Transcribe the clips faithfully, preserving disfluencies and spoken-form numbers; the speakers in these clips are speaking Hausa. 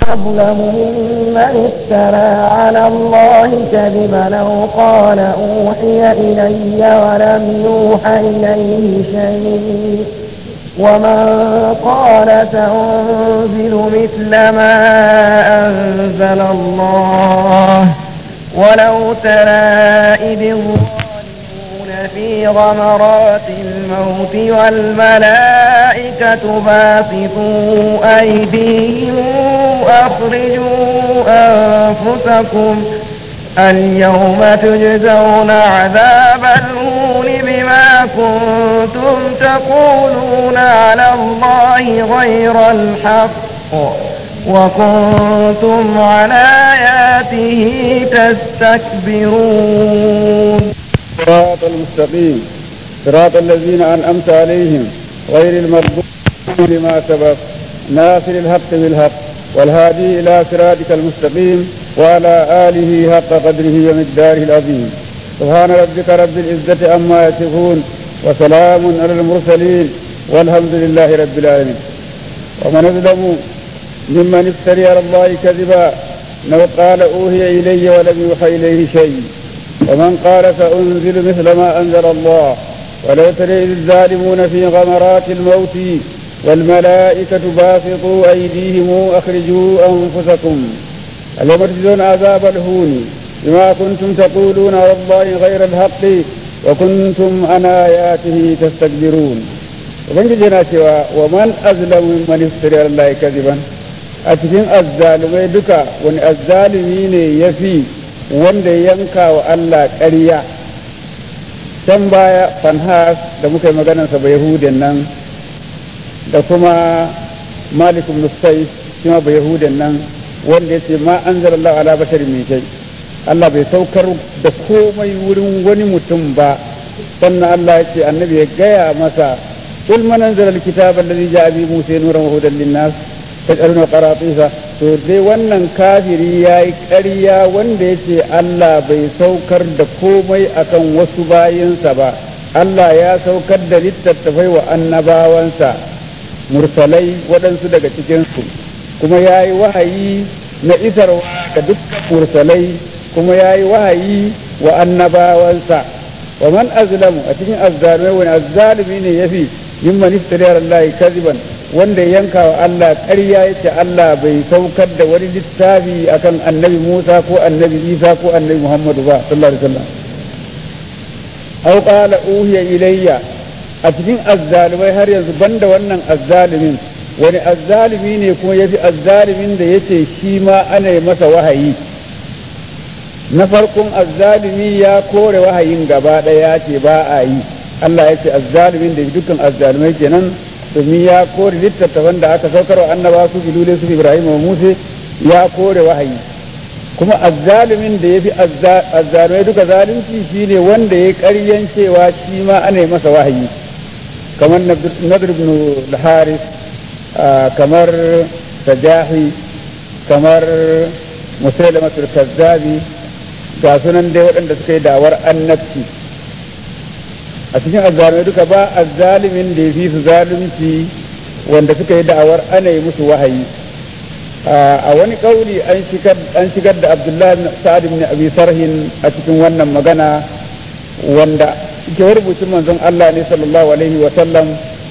أظلم ممن افترى على الله كذبا أو قال أوحي إلي ولم يوحى إليه شيء ومن قال سأنزل مثل ما أنزل الله ولو ترى إذ الظالمون في غمرات الموت والملائكة باسطوا أيديهم أخرجوا أنفسكم اليوم تجزون عذاب الهون بما كنتم تقولون على الله غير الحق وكنتم عن آياته تستكبرون. صراط المستقيم صراط الذين أنعمت عليهم غير المغضوب لما سبق ناصر الحق بالحق والهادي إلى صراطك المستقيم وعلى آله حق قدره ومقداره العظيم. سبحان ربك رب العزة عما يصفون وسلام على المرسلين والحمد لله رب العالمين. ومن أظلم ممن افتري على الله كذبا أو قال أوحي إلي ولم يوحى إليه شيء ومن قال سأنزل مثل ما أنزل الله ولو ترى إذ الظالمون في غمرات الموت والملائكة باسطوا أيديهم أخرجوا أنفسكم اليوم تجزون عذاب الهون بما كنتم تقولون على الله غير الحق وكنتم عن آياته تستكبرون. وبنجينا سوى ومن أظلم ممن افترى على الله كذبا أتكين الظالمين دكا وان الظالمين يفي wanda yanka wa Allah ƙarya can baya fanhas da muka yi maganarsa ba yahudin nan da kuma malikum nusai shi ma ba yahudin nan wanda ya ce ma an zara Allah ala basharin mai shai Allah bai saukar da komai wurin wani mutum ba sannan Allah ya ce annabi ya gaya masa kul man anzala alkitaba alladhi ja'a bi Musa nuran wa hudan lin-nas taj'aluna qaratisa. To dai wannan kafiri yayi ƙarya wanda yace Allah bai saukar da komai akan wasu bayinsa ba, Allah ya saukar da littattafai wa annabawansa mursalai waɗansu daga cikinsu kuma yayi wahayi na isarwa ga dukkan mursalai kuma yayi wahayi wa annabawansa. wa man azlamu a cikin azzalimai wani azzalimi ne yafi mimman iftara ala Allah kaziban wanda yanka wa Allah ƙarya yace Allah bai saukar da wani littafi akan annabi Musa ko annabi Isa ko annabi Muhammadu ba sallallahu alaihi wasallam aw qala uhiya ilayya a cikin azzalimai har yanzu banda wannan azzalimin wani azzalimi ne kuma yafi azzalimin da yace shi ma ana yi masa wahayi. Na farkon azzalimi ya kore wahayin gaba ɗaya ce ba a yi, Allah ya ce azzalimin da dukkan azzalimai kenan domin ya kore littattafan da aka saukar wa annaba su bilule su Ibrahim wa Musa ya kore wahayi. Kuma azzalimin da ya fi azzalimai duka zalunci shine wanda ya ƙaryan cewa shi ma ana yi masa wahayi, kamar Nadir ibn al-Haris, kamar Tajahi, kamar Musailamatul Kazzabi, ga sunan dai waɗanda suka yi dawar annabci. A cikin azzalumai duka ba azzalimin da ya fi su zalunci wanda suka yi da'awar ana yi musu wahayi. A wani kauli an shigar da Abdullahi bin Sa'ad ibn Abi Sarhin a cikin wannan magana wanda ke rubutun manzon Allah ne sallallahu alaihi wa sallam,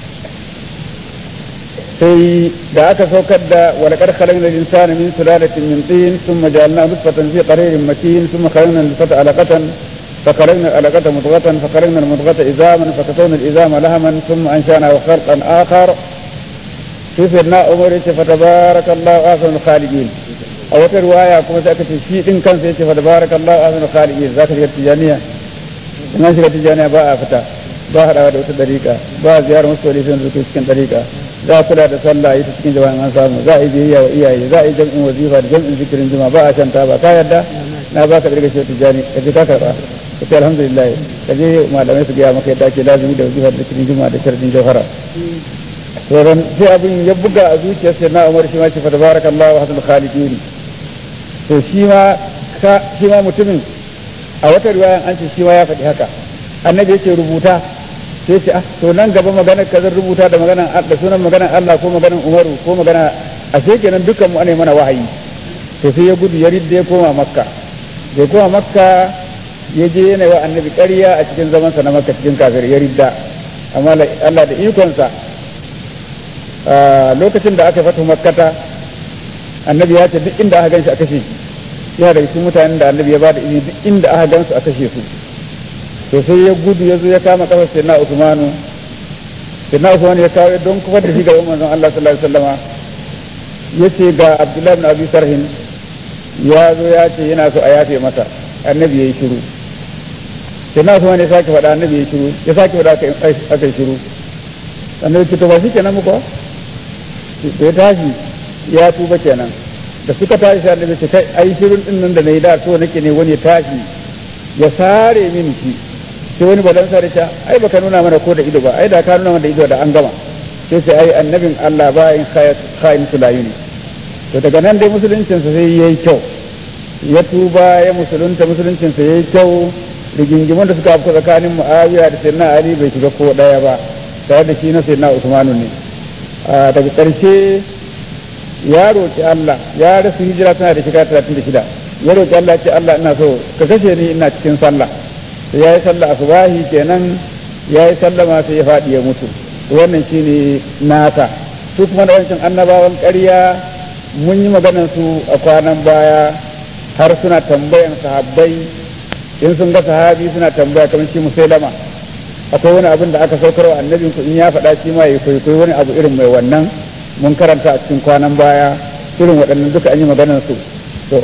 sai da aka saukar da walaqad khalaqna al-insana min sulalatin min tin thumma ja'alnahu nutfatan fi qararin makin thumma khalaqna al-nutfata 'alaqatan فخلقنا العلقة مضغة فخلقنا المضغة إزاما فكسونا الإزام لهما ثم أنشأناه خلقا آخر في سيدنا عمر فتبارك الله أحسن الخالقين. أو رواية كما سأكت في إن كان سيتي فتبارك الله أحسن الخالقين ذاك التجانية من شيء التجانية باء فتا باهر هذا الطريقة باء زيارة مستولي في نزكي طريقة ذا صلاة صلى يتسكين جوان أنصار ذا إبيه وإياه ذا جمع وظيفة جمع ذكر جمع باء عشان تابع كايدا نابا كبيرك شيء تجاني كذا sai alhamdulillah kaje malamai su gaya maka yadda ake lazimi da wajibar da cikin juma'a da sharadin jawhara to ran sai abin ya buga a zuciyar sai na Umar shi ma ce fa tabarakallahu hasanul khaliqin. To shi ma shi ma mutumin a wata riwayan an ce shi ma ya faɗi haka, annabi yake rubuta sai ce ah to nan gaba maganar ka zan rubuta da maganar da sunan maganar Allah ko maganar Umaru ko maganar ashe kenan dukkan mu ana mana wahayi. To sai ya gudu ya ridda ya koma makka, ya koma makka ya je yana wa annabi ƙarya a cikin zamansa na makka cikin kafir ya ridda. Amma Allah da ikonsa lokacin da aka fata makkata annabi ya ce duk inda aka ganshi a kashe shi, yana da cikin mutanen da annabi ya bada izini duk inda aka gansu a kashe su. To sai ya gudu ya zo ya kama kafar sayyidina Usmanu, sayyidina Usmanu ya kawo don kufar da shi ga manzon Allah sallallahu alaihi wasallama, yace ga Abdullahi ibn Abi Sarhin ya zo ya ce yana so a yafe masa, annabi yayi shiru. Sayyidina Usmanu ya sake faɗa, annabi yayi shiru, ya sake faɗa aka yi shiru. Annabi ce to ba shi kenan muku ba, da ya tashi ya tuba kenan. Da suka tashi sai annabi ce kai ai shirin din nan da nayi da so nake ne wani ya tashi ya sare mini shi, sai wani balan sare ta ai baka nuna mana ko da ido ba, ai da ka nuna mana da ido da an gama. Sai sai ai annabin Allah bayin khayin sulayini. To daga nan dai musuluncin sa sai yayi kyau, ya tuba ya musulunta, musuluncin sa yayi kyau. Rigingimin da suka afka tsakanin Muawiya da Sayyidina Ali bai shiga ko daya ba, tare da shi na Sayyidina Usmanu ne. Daga ƙarshe ya roƙi Allah, ya rasu hijira tana da shekara talatin da shida, ya roƙi Allah ce Allah ina so ka kashe ni ina cikin sallah. Sai ya yi sallah asubahi kenan, ya yi sallama sai ya faɗi ya mutu. Wannan shine nata. Su kuma da wancan annabawan ƙarya mun yi maganar su a kwanan baya, har suna tambayan sahabbai, in sun ga sahabi suna tambaya kamar shi Musailama, akwai wani abin da aka saukar wa annabin ku in ya faɗa shi ma ya kwaikwayi wani abu irin mai wannan. Mun karanta a cikin kwanan baya irin waɗannan duka an yi maganar su. To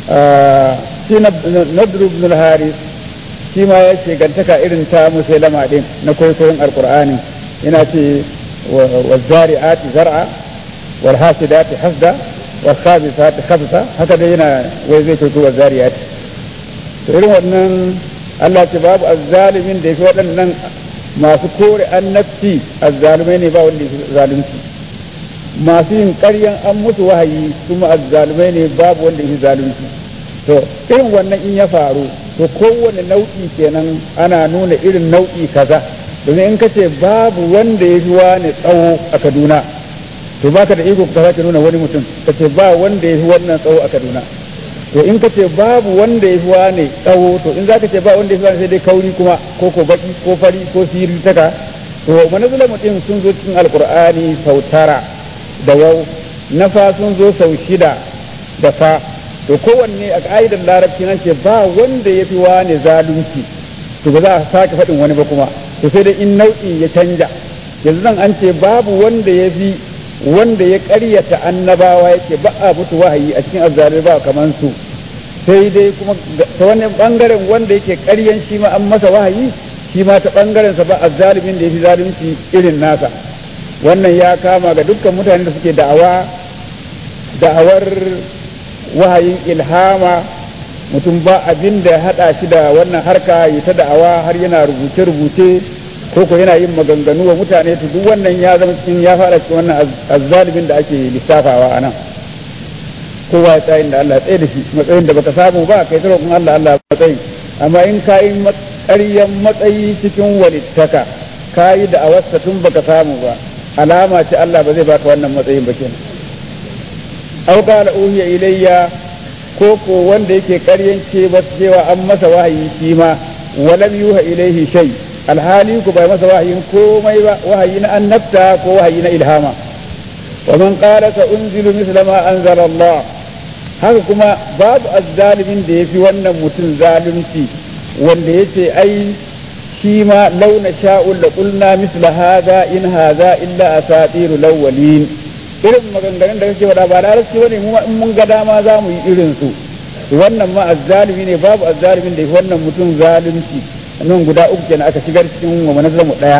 shi Nadr ibn al-Haris shi ma ya ce gantaka irin ta Musailama din na kwaikwayon Alqur'ani, yana ce wa zari'ati zar'a wal hasidati hasda wal khabithati khabtha, haka dai yana wai zai kwaikwayo wa zari'ati. To irin waɗannan Allah ce babu azzalimin da yake waɗannan masu kore annabci, azzalumai ne ba wanda yake zalunci. Masu yin ƙaryan an musu wahayi kuma azzalumai ne babu wanda yake zalunci. To irin wannan in ya faru to kowane nau'i kenan ana nuna irin nau'i kaza, domin in ka ce babu wanda ya fi wani tsawo a Kaduna to baka da iko ka sake nuna wani mutum ka ce ba wanda ya fi wannan tsawo a Kaduna. To in ka ce babu wanda ya fi wane tsawo, to in za ka ce ba wanda ya fi wane sai dai kauri kuma ko ko baki ko fari ko siri taka. To manazula mutum sun zo cikin alkur'ani sau tara da wau, na fa sun zo sau shida da fa. To kowanne a ka'idar larabci nan ce ba wanda ya fi wane zalunci, to ba za a sake faɗin wani ba kuma, to sai dai in nau'in ya canja. Yanzu nan an ce babu wanda ya fi wanda ya ƙaryata annabawa yake ba a mutu wahayi a cikin azzalai ba kaman su, sai dai kuma ta wani bangaren wanda yake ƙaryan shi ma an masa wahayi, shi ma ta bangaren sa ba azzalimin da yafi zalunci irin nasa. Wannan ya kama ga dukkan mutanen da suke da'awa da'awar wahayin ilhama, mutum ba abin da ya hada shi da wannan harka yi ta da'awa har yana rubuce-rubuce ko ko yana yin maganganu wa mutane, to duk wannan ya zama cikin ya fara cikin wannan azzalimin da ake lissafawa a nan. Kowa ya tsayin da Allah ya tsaye da shi, matsayin da baka samu ba kai ta roƙon Allah Allah matsayin, amma in ka yi ƙaryan matsayi cikin walittaka ka yi da awasta tun baka samu ba, alama ce Allah ba zai baka wannan matsayin ba kenan. Aw qala uhiya ilayya, ko ko wanda yake ƙaryan ce ba cewa an masa wahayi shi ma walam yuha ilayhi shay, alhali ku bai masa wahayin komai ba, wahayi na annabta ko wahayi na ilhama. Wa man qala sa unzilu misla ma anzala Allah, haka kuma babu azzalimin da yafi wannan mutum zalunci wanda yace ai shi ma launa sha'ul la qulna misla hadha in hadha illa asatirul awwalin. Irin maganganun da kake faɗa ba larabci bane, mu in mun ga dama za mu yi irin su. Wannan ma azzalimi ne, babu azzalimin da yafi wannan mutum zalunci. nan guda uku kenan aka shigar cikin wa manazzamu daya.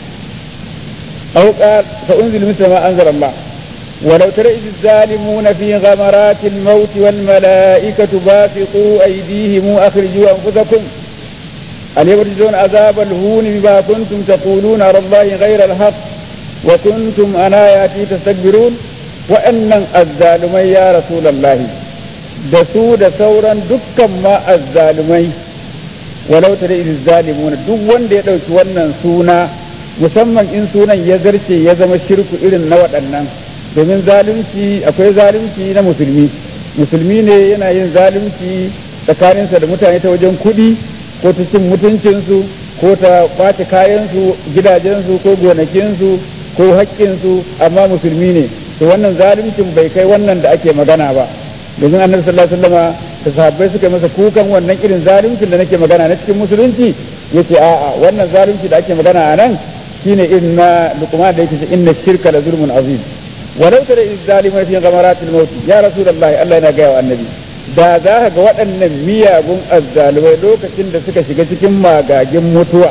Aw qala fa unzil misla ma anzala Allah walau tara iz zalimuna fi ghamaratil maut wal malaikatu basitu aydihim akhriju anfusakum alyawma tujzawna azabal huni bima kuntum taquluna ala Allahi ghayra al-haqq wa kuntum an ayati tastakbirun. wa annan azzalumai ya rasulullahi da su da sauran dukkan ma azzalumai, walau tare iz zalimuna, duk wanda ya dauki wannan suna musamman in sunan ya zarce ya zama shirku irin na waɗannan, domin zalunci akwai zalunci na musulmi musulmi ne yana yin zalunci tsakaninsa da mutane ta wajen kuɗi ko ta cin mutuncinsu ko ta ɓace kayansu gidajensu ko gonakinsu ko haƙƙinsu amma musulmi ne to wannan zaluncin bai kai wannan da ake magana ba domin annabi sallallahu alaihi wasallama da sahabbai suka masa kukan wannan irin zaluncin da nake magana na cikin musulunci yace a'a wannan zalunci da ake magana a nan shine irin na Luqman da yake ce inna shirka la zulmun azim walau tara iz zalimun fi ghamaratil maut ya rasulullahi Allah yana gaya wa annabi da za ka ga waɗannan miyagun azzalumai lokacin da suka shiga cikin magagin mutuwa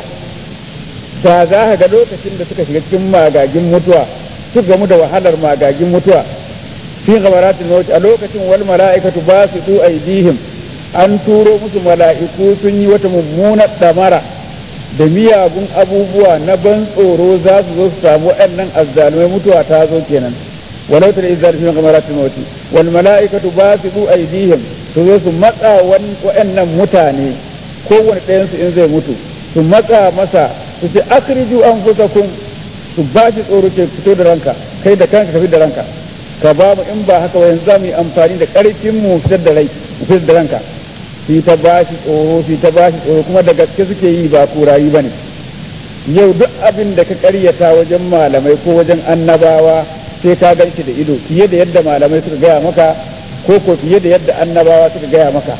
da za ka ga lokacin da suka shiga cikin magagin mutuwa su gamu da wahalar magagin mutuwa fi ghamaratil maut a lokacin wal mala'ikatu basitu aydihim an turo musu mala'iku sun yi wata mummunar damara da miyagun abubuwa na ban tsoro za su zo su samu waɗannan azzalumai mutuwa ta zo kenan walau tara iz zalimin ghamaratil maut wal mala'ikatu basitu aydihim su zo su matsa waɗannan mutane kowane ɗayan su in zai mutu su matsa masa su ce akhriju anfusakum su ba shi tsoro ce fito da ranka kai da kanka ka fitar da ranka ka ba mu in ba haka ba yanzu za mu yi amfani da ƙarfin mu fitar da rai fitar da ranka shi ta ba shi tsoro shi ta ba shi tsoro kuma da gaske suke yi ba kurayi ba ne yau duk abin da ka karyata wajen malamai ko wajen annabawa sai ka gan shi da ido fiye da yadda malamai suka gaya maka ko ko fiye da yadda annabawa suka gaya maka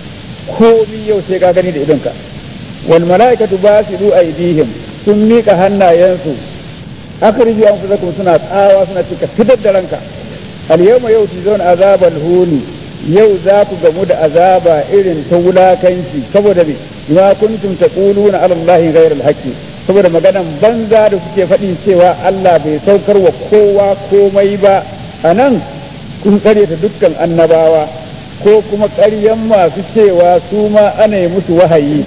komi yau sai ka gani da idonka wal mala'ikatu basidu aydihim sun mika hannayensu akhriju anfusakum suna tsawa suna cika fitar da ranka al yawma yau tuzun azabal huni yau za ku gamu da azaba irin ta wulakanci saboda me ma kuntum taquluna ala allahi ghayra al-haqqi saboda maganan banza da kuke faɗi cewa Allah bai saukar wa kowa komai ba anan kun karyata dukkan annabawa ko kuma ƙaryan masu cewa su ma ana yi musu wahayi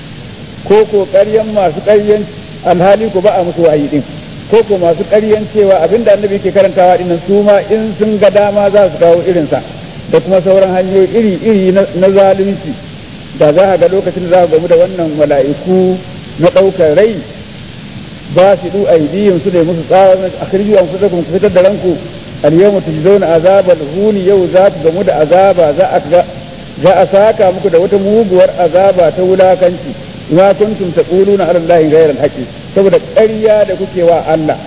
ko ko ƙaryan masu ƙaryan alhali ko ba a musu wahayi din ko ko masu ƙaryan cewa abinda annabi ke karantawa dinnan su ma in sun ga dama za su kawo irinsa da kuma sauran hanyoyi iri-iri na zalunci da za a ga lokacin da za a gamu da wannan mala'iku na ɗaukar rai ba su du aidiyin su da musu tsawon a kirji an kusa kuma fitar da ranku al-yawma tujzauna azabal huni yau za ku gamu da azaba za a za a saka muku da wata muguwar azaba ta wulakanci ma kuntum taquluna ala allahi ghayra al-haqqi saboda ƙarya da kuke wa Allah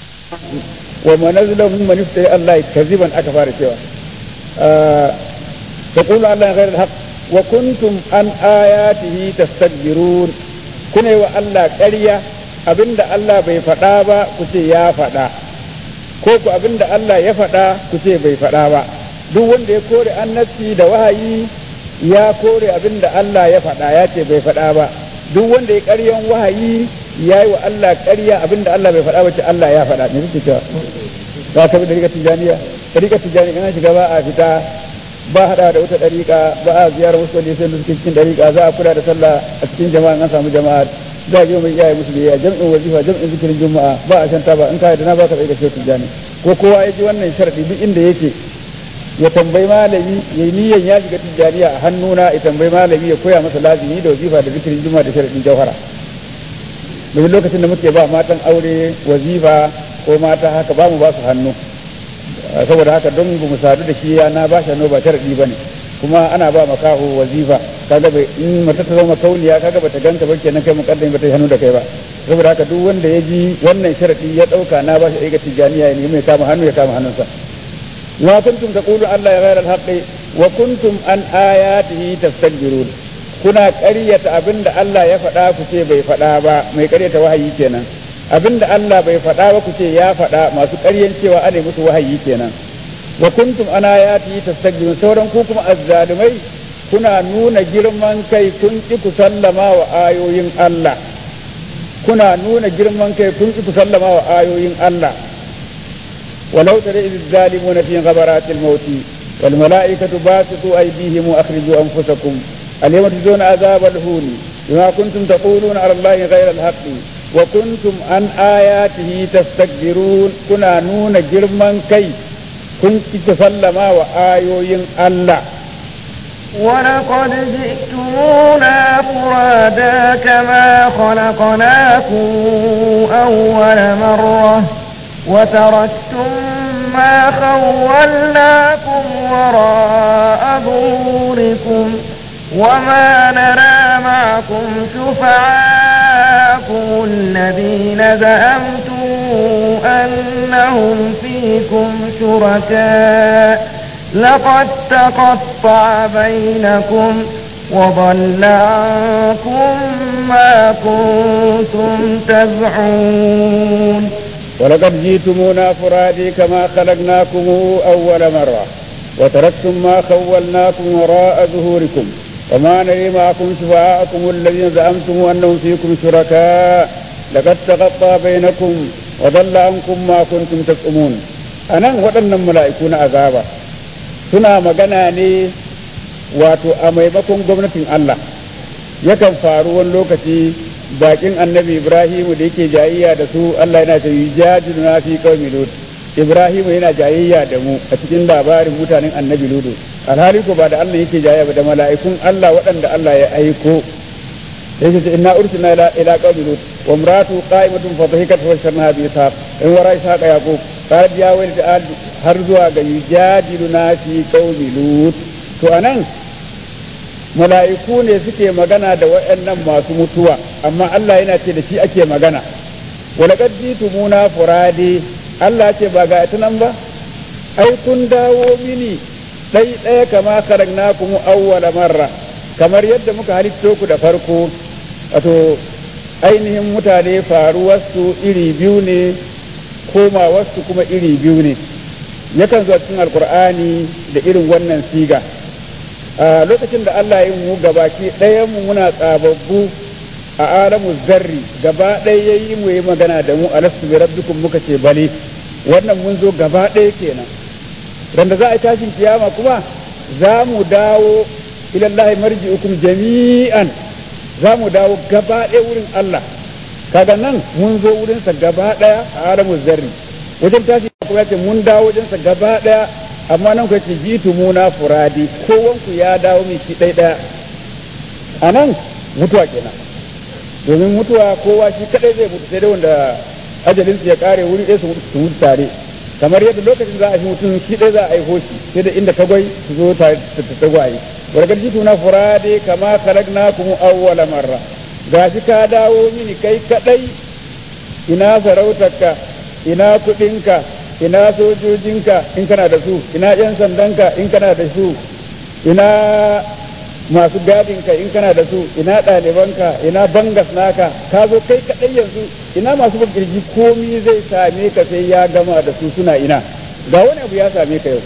wa manazzalu mimman iftari Allah kaziban aka fara cewa تقول الله غير الحق وكنتم عن آياته تستكبرون كنا والله قرية abinda Allah bai faɗa ba ku ce ya faɗa ko ku abinda Allah ya faɗa ku ce bai faɗa ba duk wanda ya kore annabci da wahayi ya kore abinda Allah ya faɗa ya ce bai faɗa ba duk wanda ya ƙaryan wahayi ya yi wa Allah ƙarya abinda Allah bai faɗa ba ce Allah ya faɗa ne kuke cewa za ka bi dariƙar tijaniya dariƙar tijaniya ina shiga ba a fita ba hada da wata dariƙa ba a ziyarar wasu wanda sai suke cikin dariƙa za a kula da sallah a cikin jama'a an samu jama'a za a je mai iyaye musu biyayya jam'in wazifa jam'in zikirin juma'a ba a shanta ba in ka da na baka dariƙar shehu tijani ko kowa ya ji wannan sharadi duk inda yake ya tambayi malami ya yi niyyar ya shiga tijaniya a hannuna ya tambayi malami ya koya masa lazimi da wazifa da zikirin juma'a da sharadin jauhara domin lokacin da muke ba matan aure wazifa ko mata haka ba mu ba su hannu saboda haka don mu sadu da shi na ba shi hannu ba sharadi bane kuma ana ba makaho wazifa kaga bai in mata ta zama kauniya kaga bata ganta ba kenan kai mukaddami bata hannu da kai ba saboda haka duk wanda ya ji wannan sharadi ya dauka na ba shi aika tijaniya ne mai kama hannu ya kama hannunsa wa kuntum taqulu Allah ya ghayra al-haqqi wa kuntum an ayatihi tastakbirun kuna ƙaryata abinda Allah ya faɗa ku ce bai faɗa ba mai ƙaryata wahayi kenan abinda Allah bai faɗa ba ku ce ya faɗa masu ƙaryan cewa ana musu wahayi kenan wa kuntum ana ayati tastakbirun sauran ku kuma azzalumai kuna nuna girman kai kun ki ku sallama wa ayoyin Allah kuna nuna girman kai kun ki ku sallama wa ayoyin Allah walau tara iz zalimuna fi ghabaratil maut wal malaikatu basitu aydihim wa akhriju anfusakum اليوم تجزون عذاب الهون بما كنتم تقولون على الله غير الحق وكنتم عن آياته تستكبرون كنا نون جرمان كي كنت تسلما وآيوين الله ولقد جئتمونا فرادا كما خلقناكم أول مرة وتركتم ما خولناكم وراء ظهوركم وما نرى معكم شفعاءكم الذين زعمتم أنهم فيكم شركاء لقد تقطع بينكم وضل عنكم ما كنتم تزعمون ولقد جئتمونا فرادي كما خلقناكم أول مرة وتركتم ما خولناكم وراء ظهوركم وما نري معكم شفعاءكم الذين زعمتم أنهم فيكم شركاء لقد تقطع بينكم وضل عنكم ما كنتم تزعمون أنا وأن الملائكة عذابا suna magana ne wato a maimakon gwamnatin Allah yakan faru wani lokaci bakin annabi Ibrahimu da yake jayayya da su Allah yana ta yujadiluna fi qaumi lut Ibrahimu yana jayayya da mu a cikin labarin mutanen annabi Lut alhali ko ba da Allah yake jayayya ba da mala'ikun Allah waɗanda Allah ya aiko yake ce inna ursilna ila ila qaumi lut wa imratu qa'imatun fa dhahikat wa sharnaha bi ishaq in wara ishaq yaqub qalat ya waylata har zuwa ga yujadiluna fi qaumi lut to anan mala'iku ne suke magana da waɗannan masu mutuwa amma Allah yana ce da shi ake magana walaqad jitumuna furadi Allah ce ba ga tunan ba ai kun dawo mini dai daya kama kharagnakum awwala marra kamar yadda muka halitto ku da farko wato ainihin mutane faruwarsu iri biyu ne komawarsu kuma iri biyu ne yakan zuwa cikin alkur'ani da irin wannan siga a lokacin da Allah ya mu gabaki ɗayan mu muna tsababbu a alamu zarri gaba ɗaya yayi mu yi magana da mu alastu bi rabbikum muka ce bale wannan mun zo gaba ɗaya kenan randa za a yi tashin kiyama kuma za mu dawo ilallahi marji'ukum jami'an za mu dawo gaba ɗaya wurin Allah kaga nan mun zo wurinsa gaba ɗaya a alamu zarri wajen tashi kuma ce mun dawo wajensa gaba ɗaya amma nan kuwa ce jitu muna furadi kowanku ya dawo mai shi ɗai ɗaya a nan mutuwa kenan domin mutuwa kowa shi kaɗai zai mutu sai dai wanda ajalinsu ya ƙare wuri ɗaya su mutu tare kamar yadda lokacin za a fi mutum shi ɗaya za a aiko shi sai da inda tagwai su zo tare da tagwaye wargar jitu na furade kama khalaqnakum awwala marra gashi ka dawo mini kai kaɗai ina sarautarka ina kuɗinka ina sojojinka in kana da su ina yan sandanka in kana da su ina masu gadinka in kana da su ina ɗalibanka ina bangas naka ka zo kai kaɗai yanzu ina masu kirji komi zai same ka sai ya gama da su suna ina ga wani abu ya same ka yau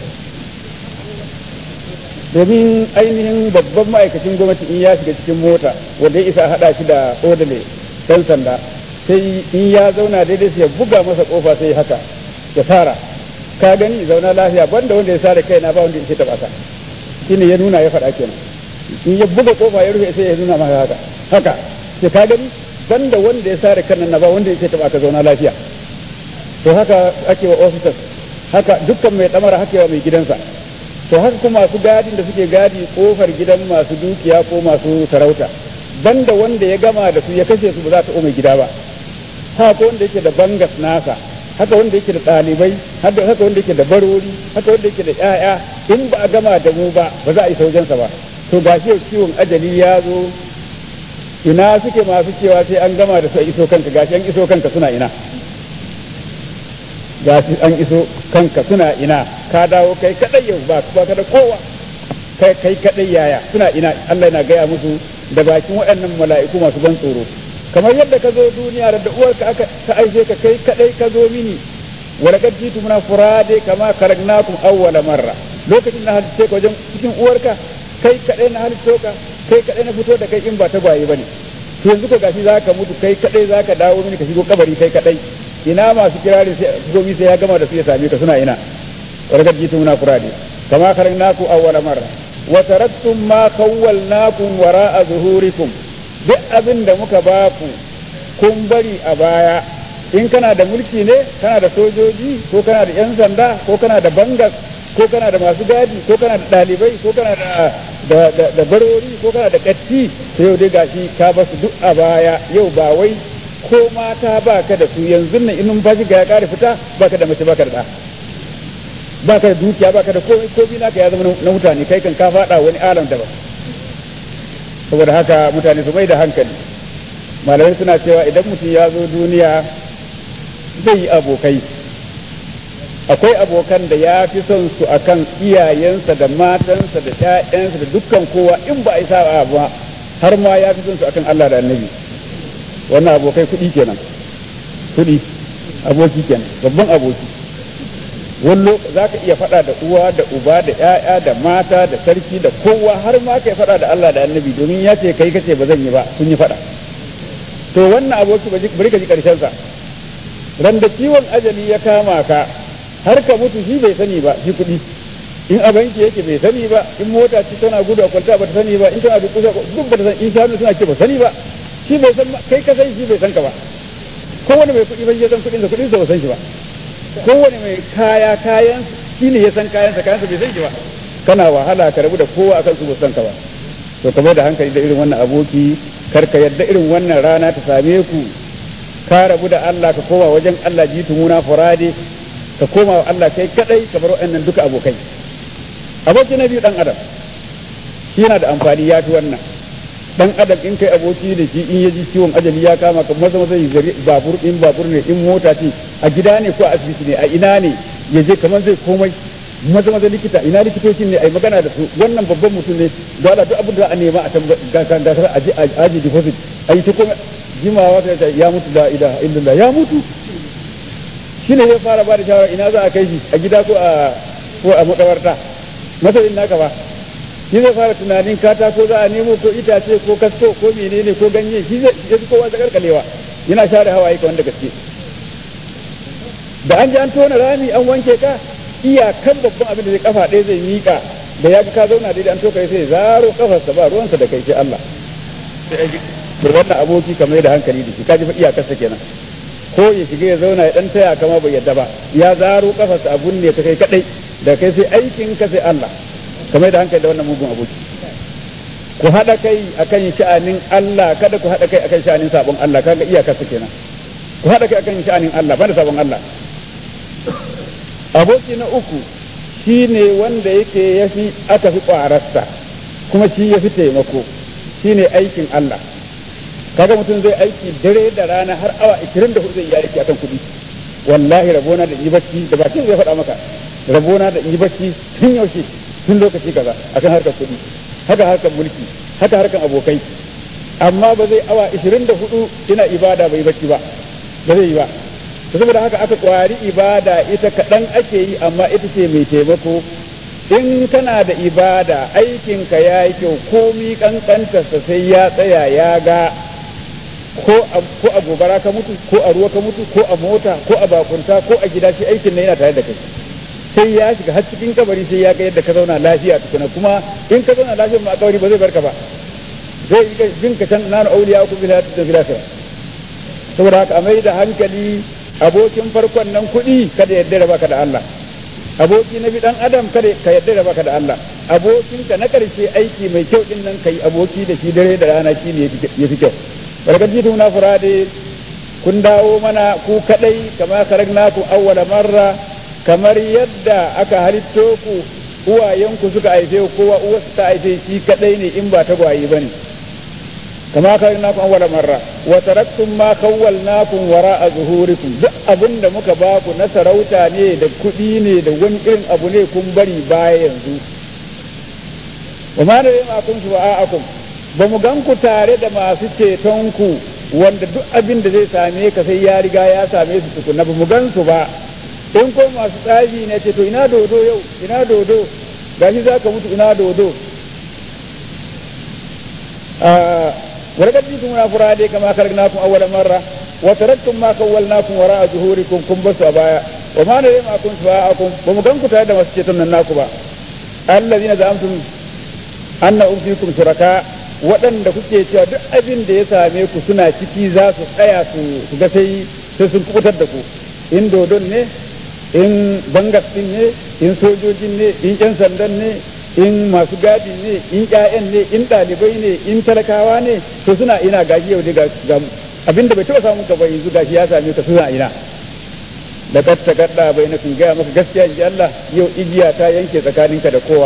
domin ainihin babban ma'aikacin gwamnati in ya shiga cikin mota wanda ya isa haɗa shi da odale ɗan sanda sai in ya zauna daidai sai ya buga masa kofa sai haka ya fara ka gani zauna lafiya banda wanda ya sare kaina ba wanda ya taba ka shine ya nuna ya faɗa kenan in ya buga kofa ya rufe sai ya nuna maka haka haka sai ka gani banda wanda ya sare kan na ba wanda ya taba ka zauna lafiya to haka ake wa officers haka dukkan mai damara haka yawa mai gidansa to haka kuma masu gadin da suke gadi kofar gidan masu dukiya ko masu sarauta banda wanda ya gama da su ya kashe su ba za ta mai gida ba haka wanda yake da bangas nasa haka wanda yake da ɗalibai haka wanda yake da barori haka wanda yake da ƴaƴa in ba a gama da mu ba ba za a yi saujansa ba to ga shi ciwon ajali ya zo ina suke masu cewa sai an gama da su a iso kanka gashi an iso kanka suna ina gashi an iso kanka suna ina ka dawo kai kadai yau ba ba ka da kowa kai kai kadai yaya suna ina Allah yana gaya musu da bakin waɗannan mala'iku masu ban tsoro kamar yadda ka zo duniya da uwarka aka ka aishe ka kai kadai ka zo mini wala kad jitu muna furade kama karagnakum awwala marra lokacin na halitta ka wajen cikin uwarka kai kadai na halitta ka kai kadai na fito da kai in ba ta gwaye bane to yanzu ko gashi zaka mutu kai kadai zaka dawo mini ka shigo kabari kai kadai ina masu kirari sai gobi sai ya gama da su ya same ka suna ina wala kad jitu muna furade kama karagnakum awwala marra wa taraktum ma khawwalnakum wara'a zuhurikum duk abin da muka ba ku kun bari a baya in kana da mulki ne kana da sojoji ko kana da yan sanda ko kana da bangas ko kana da masu gadi ko kana da ɗalibai ko kana da da da barori ko kana da katti to yau dai gashi ka ba su duk a baya yau ba wai ko mata ba ka da su yanzu nan in numfashi ga ya kare fita ba ka da mace ba ka da ɗa baka da dukiya baka da komai komai naka ya zama na mutane kai kan ka fada wani alam daban saboda haka mutane su mai da hankali malamai suna cewa idan mutum ya zo duniya zai yi abokai akwai abokan da ya fi son su akan iyayensa da matansa da ƴaƴansa da dukkan kowa in ba a yi sa'a ba har ma ya fi son su akan Allah da Annabi wannan abokai kuɗi kenan kuɗi aboki kenan babban aboki wallo za ka iya faɗa da uwa da uba da ƴaƴa da mata da sarki da kowa har ma kai faɗa da Allah da Annabi domin ya ce kai kace ba zan yi ba sun yi faɗa to wannan aboki bari ka ji karshen sa ran da ciwon ajali ya kama ka har ka mutu shi bai sani ba shi kuɗi in a banki yake bai sani ba in mota ce tana gudu a kwalta ba ta sani ba in tana da kusa duk ba ta san in shanu suna ce ba sani ba shi bai san kai ka san shi bai san ka ba kowane mai kuɗi bai san kuɗin sa kuɗin sa ba san shi ba kowane mai kaya kayan shi ne ya san kayan sa kayan sa bai san shi ba kana wahala ka rabu da kowa akan su ba san ka ba to ka bai da hankali da irin wannan aboki kar ka yadda irin wannan rana ta same ku ka rabu da Allah ka koma wajen Allah jitu muna furade ka koma wa Allah kai kadai ka bar wa'annan duka abokai aboki na biyu dan adam shi yana da amfani ya fi wannan dan adam in kai aboki da shi in yaji ciwon ajali ya kama ka maza maza yi babur in babur ne in mota ce a gida ne ko a asibiti ne a ina ne ya je kamar zai komai maza maza likita ina likitocin ne ai magana da su wannan babban mutum ne dole duk abin da a nema a can gasar aji deposit ai ta komai jimawa ta ya mutu la ilaha illallah ya mutu shi ne ya fara ba da shawara ina za a kai shi a gida ko a ko a makabarta masarin naka ba shi zai fara tunanin katako za a nemo ko itace ko kasko ko menene ko ganye shi zai ya fi kowa zakarkalewa yana share hawaye ka wanda gaske da an ji an tona rami an wanke ka iyakan babban abin da zai kafa ɗaya zai miƙa da ya ka zauna daidai an toka sai zaro kafarsa ba ruwansa da kai sai Allah to wannan aboki kamar da hankali da shi kaji fa iyakarsa kenan ko ya shiga ya zauna ya dan taya kama bai yadda ba ya zaro kafarsa abun ne ta kai kadai da kai sai aikin ka sai Allah kamar da hankali da wannan mugun aboki ku hada kai akan sha'anin Allah kada ku hada kai akan sha'anin sabon Allah kaga iyakarsa kenan ku hada kai akan sha'anin Allah banda sabon Allah aboki na uku shine wanda yake yafi aka fi kwararsa kuma shi yafi taimako shine aikin Allah kaga mutum zai aiki dare da rana har awa ashirin da hudu zai yi aiki akan kuɗi wallahi rabona da yi bacci da bakin zai faɗa maka rabona da yi bacci tun yaushe tun lokaci kaza akan harkar kuɗi haka harkar mulki haka harkar abokai amma ba zai awa ashirin da hudu ina ibada bai bacci ba ba zai yi ba saboda haka aka kwari ibada ita kaɗan ake yi amma ita ce mai taimako in kana da ibada aikinka ya yi kyau komi kankantarsa sai ya tsaya ya ga ko a gobara ka mutu ko a ruwa ka mutu ko a mota ko a bakunta ko a gida shi aikin nan yana tare da kai sai ya shiga har cikin kabari sai ya ga yadda ka zauna lafiya tukuna kuma in ka zauna lafiya ma kabari ba zai barka ba zai yi bin ka can nanu auliya ku bila ta bila ta saboda haka a mai da hankali abokin farkon nan kuɗi kada yadda da baka da Allah aboki na bi dan adam kada ka yadda da baka da Allah abokinka na karshe aiki mai kyau din nan kai aboki da shi dare da rana shi ne yafi kyau barkaji tuna furade kun dawo mana ku kadai kama karagnakum awwala marra kamar yadda aka halitto ku uwayenku suka haife ku kowa uwarsa ta haife shi kadai ne in ba ta gwayi bane kama karagnakum awwala marra wa taraktum ma khawwalnakum wara'a zuhurikum duk abinda muka ba ku na sarauta ne da kuɗi ne da wani irin abu ne kun bari baya yanzu wa ma da yama kun shu'a'akum ba mu gan ku tare da masu ceton ku wanda duk abin da zai same ka sai ya riga ya same su tukuna ba mu gan su ba in ko masu tsafi ne ce to ina dodo yau ina dodo gashi za ka mutu ina dodo ولقد جئتمونا فرادى كما خلقناكم أول مرة وتركتم ما خولناكم وراء ظهوركم كم بس أبايا وما نرى معكم شفاعكم ومكانكم تعالى مسجدنا الناكبة الذين زعمتم أنهم فيكم شركاء waɗanda kuke cewa duk abin da ya same ku suna ciki za su tsaya su ga sai sai sun kubutar da ku in dodon ne in bangas din ne in sojojin ne in ƴan sandan ne in masu gadi ne in ƴaƴan ne in ɗalibai ne in talakawa ne to suna ina gashi yau da ga abin da bai taɓa samun ka ba yanzu gashi ya same ka suna ina laqad taqadda bainakum ga maka gaskiya inji Allah yau igiya ta yanke tsakaninka da kowa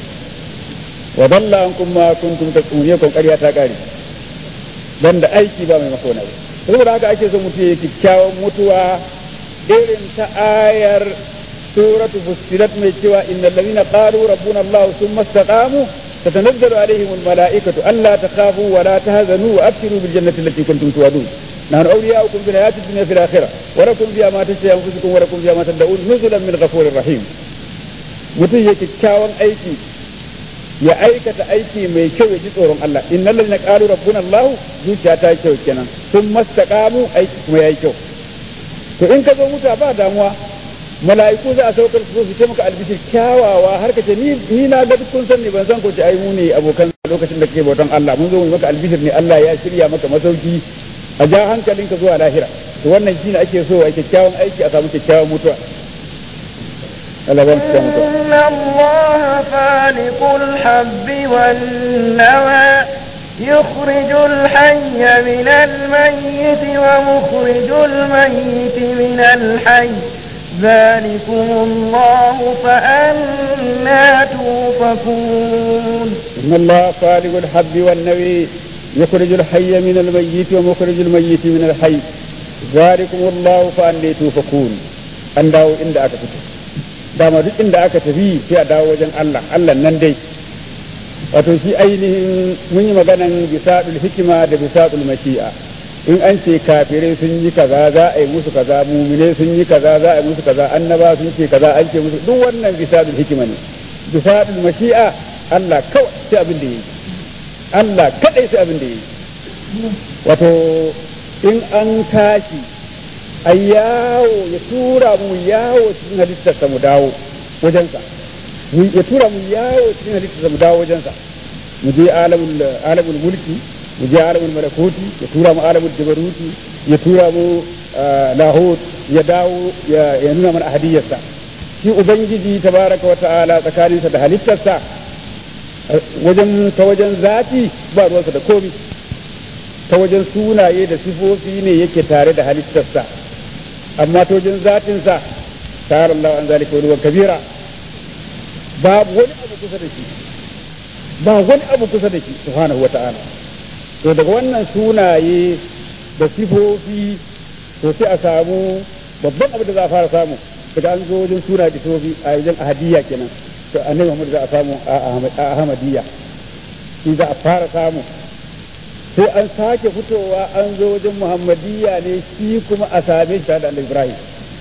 wa dalla ankum ma kuntum tasuni kun ƙarya ta kare dan da aiki ba mai mako na saboda haka ake so mutum ya kikkiawan mutuwa irin ta ayar suratu fussilat mai cewa innal ladina qalu rabbuna Allah thumma istaqamu tatanazzalu alaihim al malaikatu alla takhafu wa la tahzanu wa abshiru bil jannati allati kuntum tu'adun نحن أولياؤكم في الحياة الدنيا في الآخرة ولكم فيها ما تشتهي أنفسكم ولكم فيها ما تدعون نزلا من غفور رحيم mutum ya kyakkyawan aiki ya aikata aiki mai kyau ya ji tsoron Allah innal ladina qalu rabbuna Allah zuciya ta kyau kenan sun mastaqamu aiki kuma yayi kyau to in ka zo muta ba damuwa mala'iku za a saukar su su ce maka albishir kyawawa har ka ce ni ni na ga kun san ne ban san ko ce ai mu ne abokan lokacin da kake bautan Allah mun zo mu maka albishir ne Allah ya shirya maka masauki a ja hankalinka zuwa lahira to wannan shine ake so a kyakkyawan aiki a samu kyakkyawan mutuwa Allah ban ta mutuwa inna Allah faliqul habbi wan nawa yukhrijul hayya minal mayyit wa mukhrijul mayyit minal hayy ذلكم الله فأنا توفكون إن الله فالق الحب والنوي يخرج الحي من الميت ومخرج الميت من الحي ذلكم الله فأني توفكون an dawo inda aka fito dama duk inda aka tafi sai a dawo wajen Allah Allah nan dai wato shi ainihin mun yi maganan bisadul hikima da bisadul mashi'a in an ce kafirai sun yi kaza za a yi musu kaza mumine sun yi kaza za a yi musu kaza annaba sun ce kaza an ce musu duk wannan bisadul hikima ne bisadul mashi'a Allah kawai sai abin da yi Allah kadai sai abin da yi wato in an tashi a yawo ya tura mu yawo cikin halittarsa mu dawo wajensa ya tura mu yawo cikin halittarsa mu dawo wajensa mu je alamul alamul mulki mu je alamul malakuti ya tura mu alamul jabaruti ya tura mu lahut ya dawo ya nuna mana ahadiyarsa shi ubangiji tabaraka wa ta'ala tsakaninsa da halittarsa wajen ta wajen zati ba ruwansa da komi ta wajen sunaye da sifofi ne yake tare da halittarsa amma ta wajen zatinsa ta'ala Allah an zalika wani kabira babu wani abu kusa da shi ba wani abu kusa da shi subhanahu wa ta'ala to daga wannan sunaye da sifofi to sai a samu babban abu da za a fara samu daga an zo wajen suna da sifofi a wajen ahadiyya kenan to annabi Muhammad za a samu a ahmadiyya shi za a fara samu sai an sake fitowa an zo wajen muhammadiyya ne shi kuma a same shi da annabi Ibrahim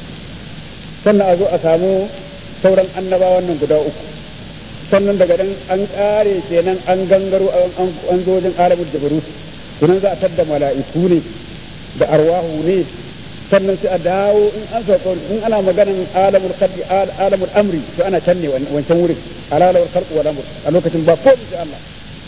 sannan a zo a samu sauran annabawan nan guda uku sannan daga nan an kare kenan an gangaro an zo wajen alamul jabarut sunan za a tadda mala'iku ne da arwahu ne sannan sai a dawo in an sauka in ana maganan alamul khalqi alamul amri to ana can ne wancan wurin alamul khalqi wal amr a lokacin ba ko insha Allah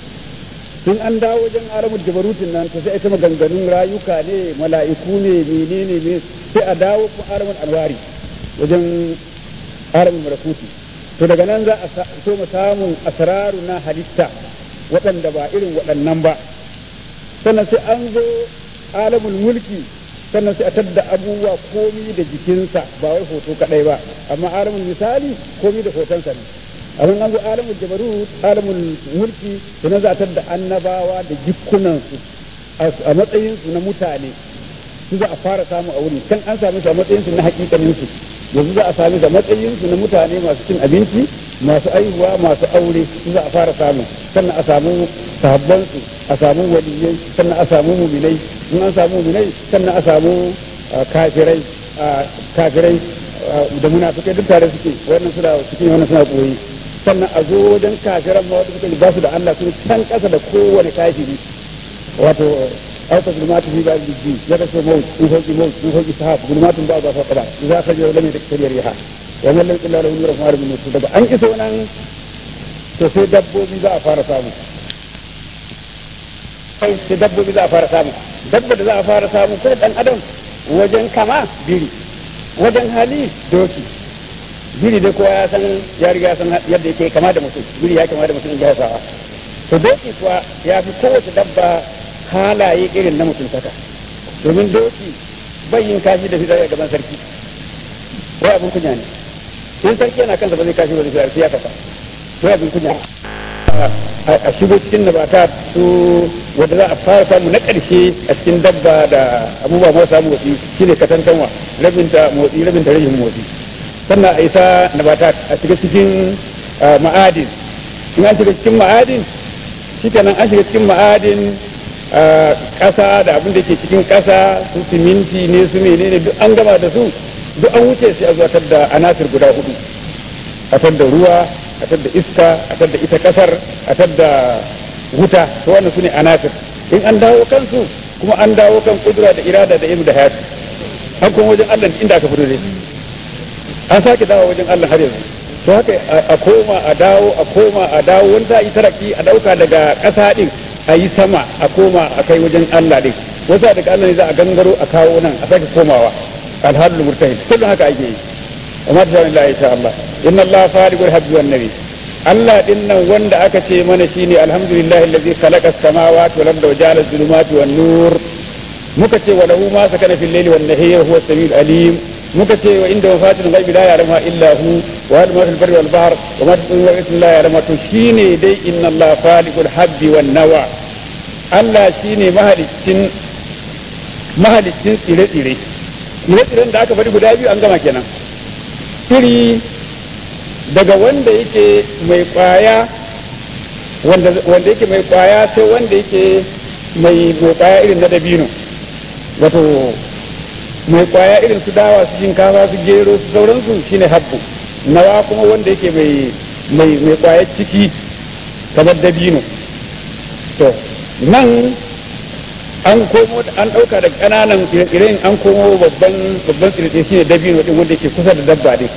in an dawo wajen alamul jabarutin nan to sai ita maganganun rayuka ne mala'iku ne menene ne sai a dawo kuma alamul anwari wajen alamul malakuti to daga nan za a so mu samun asraru na halitta waɗanda ba irin waɗannan ba sannan sai an zo alamul mulki sannan sai a tadda abubuwa komi da jikinsa ba wai hoto kadai ba amma alamul misali komi da hotonsa ne abin an zo alamul jabarut alamul mulki sannan za a tadda annabawa da jikunansu a matsayinsu na mutane su za a fara samu a wuri kan an same su a matsayinsu na hakikaninsu yanzu za a sami da matsayinsu na mutane masu cin abinci masu aihuwa masu aure su za a fara samu sannan a samu sahabbansu a samu waliyai sannan a samu muminai in an samu muminai sannan a samu kafirai kafirai da munafikai duk tare suke wannan suna cikin wannan suna koyi sannan a zo wajen kafiran ma wanda suka ba su da Allah sun can kasa da kowane kafiri wato أو ظلمات في بعض الجيل يغشى موت من فوق موت من فوق سحاب ظلمات بعضها فوق بعض إذا خرج لم يتكسر ريحها ومن لم إلا له نور فمار من نور daga an isa wannan to sai dabbobi za a fara samu sai sai dabbobi za a fara samu dabba da za a fara samu ko dan adam wajen kama biri wajen hali doki biri dai kowa ya san ya riga san yadda yake kama da mutum biri ya kama da mutum in ji Hausawa to doki kuwa ya fi kowace dabba halaye irin na mutuntaka domin doki bai yin kashi da fitar gaban sarki wai abin kunya ne in sarki yana kansa ba zai kashi ba zai ya kafa wai abin kunya a shigo cikin nabata su wanda za a fara samu na ƙarshe a cikin dabba da abubuwa marasa motsi shine katantanwa rabinta motsi rabinta rashin motsi sannan a isa nabata a shiga cikin ma'adin in an shiga cikin ma'adin shi kenan an shiga cikin ma'adin ƙasa da abin da ke cikin ƙasa su siminti ne su menene duk an gama da su duk an wuce sai a zuwa da anasir guda hudu a da ruwa a da iska a da ita ƙasar a da wuta to wannan su ne anasir in an dawo kansu kuma an dawo kan kudura da irada da ilmu da hayati an kuma wajen Allah inda aka fito ne an sake dawo wajen Allah har yanzu to haka a koma a dawo a koma a dawo wani za a yi taraki a dauka daga ƙasa din a yi sama a koma a kai wajen Allah din wasu daga Allah ne za a gangaro a kawo nan a sake komawa alhalul murtahid kullum haka ake yi amma ta Allah insha Allah inna Allah fariqul habbi wan nabi Allah din nan wanda aka ce mana shine alhamdulillahi allazi khalaqa as-samawati wal arda wa ja'ala adh-dhulumati wan nur muka ce wa lahu ma sakana fil layli wan nahari huwa as-sami'ul alim muka ce wa inda wafatul ghaibi la ya'lamu illa hu wa ya'lamu ma fil barri wal bahr wa ma tasbihu wa la ya'lamu to shine dai inna Allah faliqul habbi wan nawa Allah shine mahalicin mahalicin tsire-tsire tsire-tsiren da aka bari guda biyu an gama kenan iri daga wanda yake mai kwaya wanda wanda yake mai kwaya sai wanda yake mai mai kwaya irin na dabino wato mai kwaya irin su dawa su shinkafa su gero su sauransu shine habbu nawa kuma wanda yake mai mai mai kwaya ciki kamar dabino to nan an komo an dauka da kananan irin an komo babban babban tsirrai shine dabino din wanda yake kusa da dabba din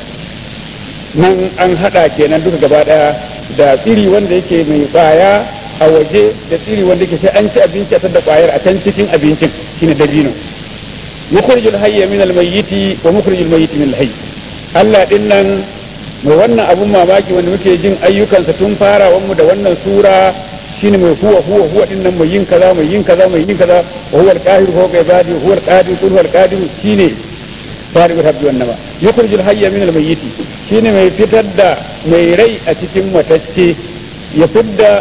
nan an hada kenan duka gaba daya da tsiri wanda yake mai kwaya a waje da tsiri wanda yake sai an ci abinci a tada kwayar a can cikin abincin shine dabino yukhrijul hayya min al-mayyiti wa mukhrijul mayyiti min al-hayy Allah din nan mai wannan abun mamaki wanda muke jin ayyukansa tun farawan mu da wannan sura shine mai huwa huwa huwa din nan mai yin kaza mai yin kaza mai yin kaza wa huwa al-qahir fawqa ibadi huwa al-qadir huwa al-qadir shine fariqul habbi wan nawa yukhrijul hayya min al-mayyiti shine mai fitar da mai rai a cikin matacce ya fidda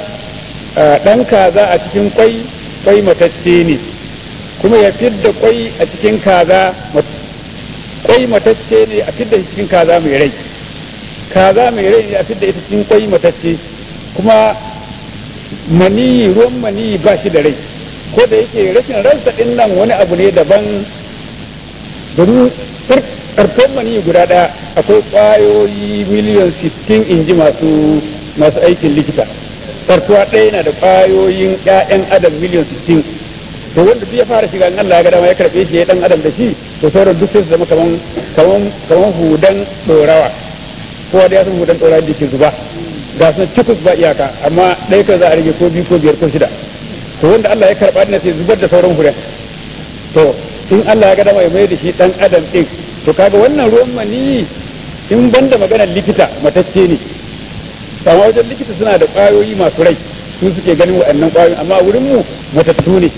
dan kaza a cikin kwai kwai matacce ne kuma ya fidda kwai a cikin kaza kwai matacce ne a fidda cikin kaza mai rai kaza mai rai ne a fidda ita cikin kwai matacce kuma mani ruwan mani ba shi da rai ko da yake rashin ransa din nan wani abu ne daban domin karfan mani guda daya akwai kwayoyi miliyan sittin inji masu masu aikin likita kartuwa ɗaya na da kwayoyin ƴaƴan adam miliyan sittin to wanda duk ya fara shiga in Allah ya ga dama ya karbe shi ya dan adam da shi to sauran duk sai su zama kaman kaman kaman hudan dorawa kowa da ya san hudan dorawa da ke zuba ga sun cikus ba iyaka amma ɗaya kan za a rage ko biyu ko biyar ko shida to wanda Allah ya karba ne sai zubar da sauran hudan to in Allah ya ga dama ya mai da shi dan adam din to kaga wannan ruwan mani in banda maganar likita matacce ne amma wajen likita suna da kwayoyi masu rai su suke ganin waɗannan kwayoyi amma wurin mu matattu ne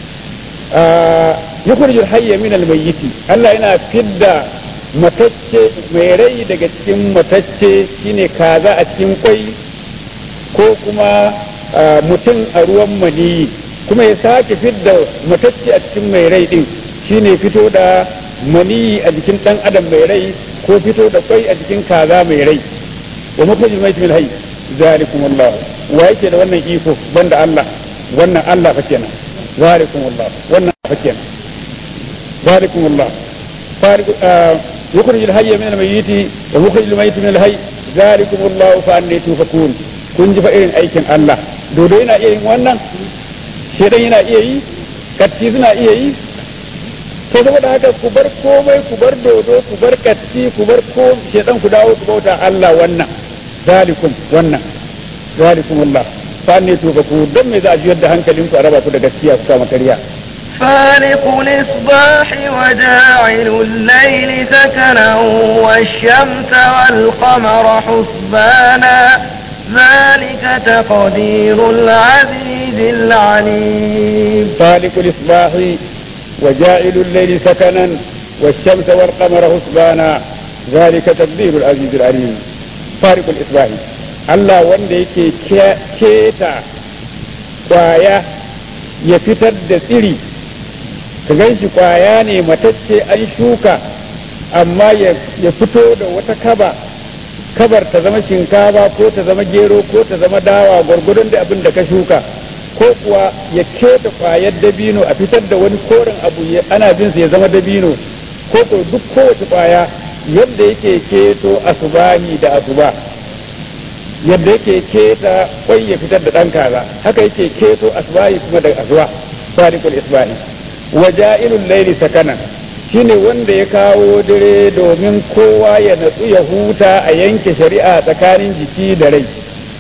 yukhrijul hayya min al-mayyiti Allah yana fidda matacce mai rai daga cikin matacce shine kaza a cikin kwai ko kuma mutum a ruwan mani kuma ya sake fidda matacce a cikin mai rai din shine fito da mani a jikin dan adam mai rai ko fito da kwai a jikin kaza mai rai wa mukhrijul mayyit min al-hayy zalikum Allah wa yake da wannan iko banda Allah wannan Allah fa kenan zalikum Allah wannan fa kenan zalikum Allah fariq yukhrijul hayya min al-mayyit wa mukhrijul mayyit min al-hayy zalikum Allah fa anni tufakun kun ji fa irin aikin Allah dodo yana iya yin wannan shedan yana iya yi katti suna iya yi to saboda haka ku bar komai ku bar dodo ku bar katti ku bar ko shedan ku dawo ku bauta Allah wannan zalikum wannan zalikum Allah fa ne to ku dan me za a jiyar da hankalin ku a raba ku da gaskiya ku kama kariya فالق الإصباح وجاعل الليل سكنا والشمس والقمر حسبانا ذلك تقدير العزيز العليم فالق الإصباح وجاعل الليل سكنا والشمس والقمر حسبانا zalika taqdirul azizul alim fariqul isbahi Allah wanda yake keta kwaya ya fitar da tsiri ka ganshi kwaya ne matacce an shuka amma ya fito da wata kaba kabar ta zama shinkafa ko ta zama gero ko ta zama dawa gwargwadon da abin da ka shuka ko kuwa ya keta kwayar dabino a fitar da wani koren abu ana bin sa ya zama dabino ko ko duk kowace kwaya yadda yake keto asubahi da asuba yadda yake keta kwai ya fitar da dan kaza haka yake keto asubahi kuma da asuba fariqul isbahi waja'ilul layli sakana shine wanda ya kawo dare domin kowa ya natsu ya huta a yanke shari'a tsakanin jiki da rai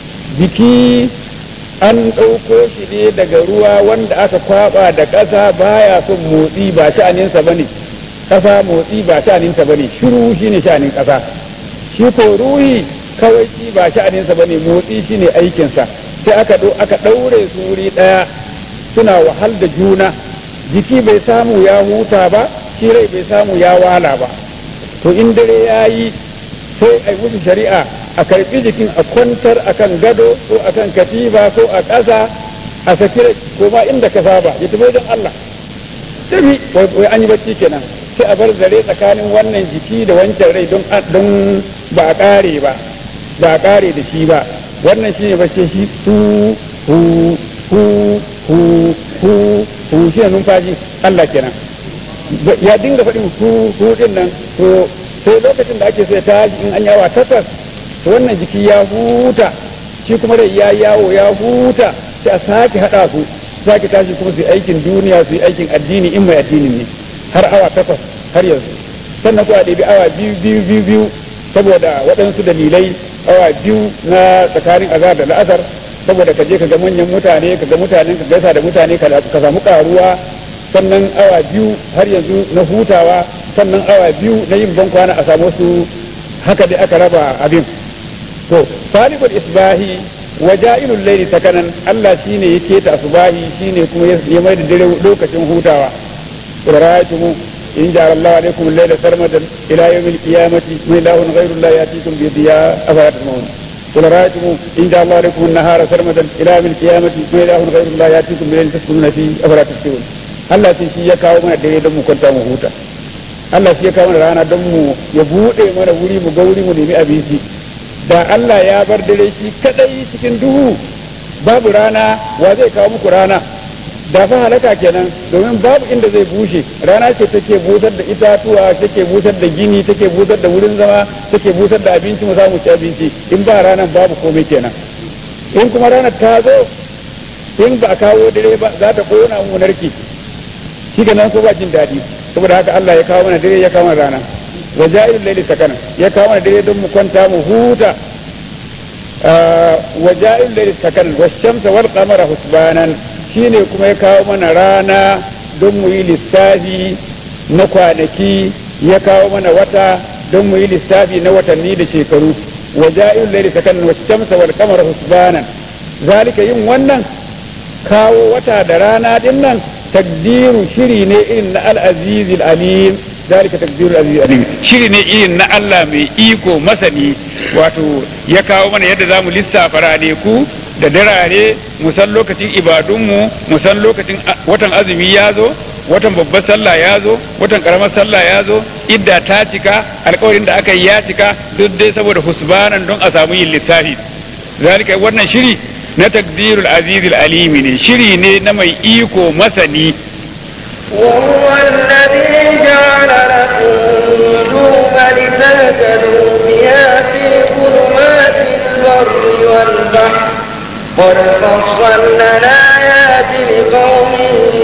jiki an ɗauko shi ne daga ruwa wanda aka kwaba da ƙasa baya son motsi ba sha'aninsa bane ƙasa motsi ba sha'aninta bane shiru shine sha'anin ƙasa shi ko ruhi kawai shi ba sha'aninsa bane motsi shine aikinsa sai aka aka ɗaure su wuri ɗaya suna wahal da juna jiki bai samu ya huta ba shi rai bai samu ya wala ba to in dare ya yi sai a yi musu shari'a a karɓi jikin a kwantar akan gado ko akan katifa ko a ƙasa a saki rai ko ma inda ka saba ya tafi wajen Allah tafi wai an yi bacci kenan sai a bar zare tsakanin wannan jiki da wancan rai don don ba a ƙare ba ba a ƙare da shi ba wannan shi ne bacci shi hu hu hu hu hu hu shi ne numfashi Allah kenan ya dinga faɗin hu hu din nan to sai lokacin da ake sai tashi in an yawa takwas to wannan jiki ya huta shi kuma rai ya yawo ya huta sai a sake haɗa su sake tashi kuma su yi aikin duniya su yi aikin addini in mai addinin ne har awa takwas har yanzu sannan kuma a ɗebi awa biyu biyu biyu biyu saboda waɗansu dalilai awa biyu na tsakanin azhar da la'asar saboda ka je ka ga manyan mutane ka ga mutanen ka gaisa da mutane ka samu karuwa sannan awa biyu har yanzu na hutawa sannan awa biyu na yin bankwana a samu su haka dai aka raba abin to salibul isbahi wa ja'ilul layli sakanan Allah shine yake ta asbahi shine kuma ya mai da dare lokacin hutawa qura'atumu in ja'ala Allah alaykum al-layla sarmadan ila yawm al-qiyamati ma ilahun ghayru Allah yatikum bi diya afaratun qura'atumu in ja'ala Allah alaykum an-nahara sarmadan ila yawm al-qiyamati ma ilahun ghayru Allah yatikum bi layli taskununa fi afaratun Allah shi ya kawo mana dare don mu kwanta mu huta Allah shi ya kawo mana rana don mu ya bude mana wuri mu ga wuri mu nemi abinci da Allah ya bar dare shi kadai cikin duhu babu rana wa zai kawo muku rana da fa halaka kenan domin babu inda zai bushe rana ce take busar da itatuwa take busar da gini take busar da wurin zama take busar da abinci mu samu ci abinci in ba ranar babu komai kenan in kuma ranar ta zo in ba a kawo dare ba za ta kona mu narki shi kenan ko ba jin daɗi saboda haka Allah ya kawo mana dare ya kawo mana rana wa ja'ilul layli sakana ya kawo mana dare don mu kwanta mu huta wa ja'ilul layli sakana wash-shamsa wal qamara husbanan shine kuma ya kawo mana rana don mu yi lissafi na kwanaki ya kawo mana wata don mu yi lissafi na watanni da shekaru wa ja'ilul layli sakana wash-shamsa wal qamara husbanan zalika yin wannan kawo wata da rana din nan takdiru shiri ne irin na al-aziz al-alim zalika takdiru al-aziz al-alim shiri ne irin na Allah mai iko masani wato ya kawo mana yadda zamu lissafa rane ku da darare mu san lokacin ibadunmu mu san lokacin watan azumi ya zo watan babbar sallah ya zo watan karamar sallah ya zo idda ta cika alƙawarin da aka yi ya cika duk dai saboda husbanan don a samu yin lissafi zalika wannan shiri na takdirul azizul alimi ne shiri ne na mai iko masani وهو الذي جعل لكم النجوم لتهتدوا بها في ظلمات البر والبحر قد فصلنا الآيات لقوم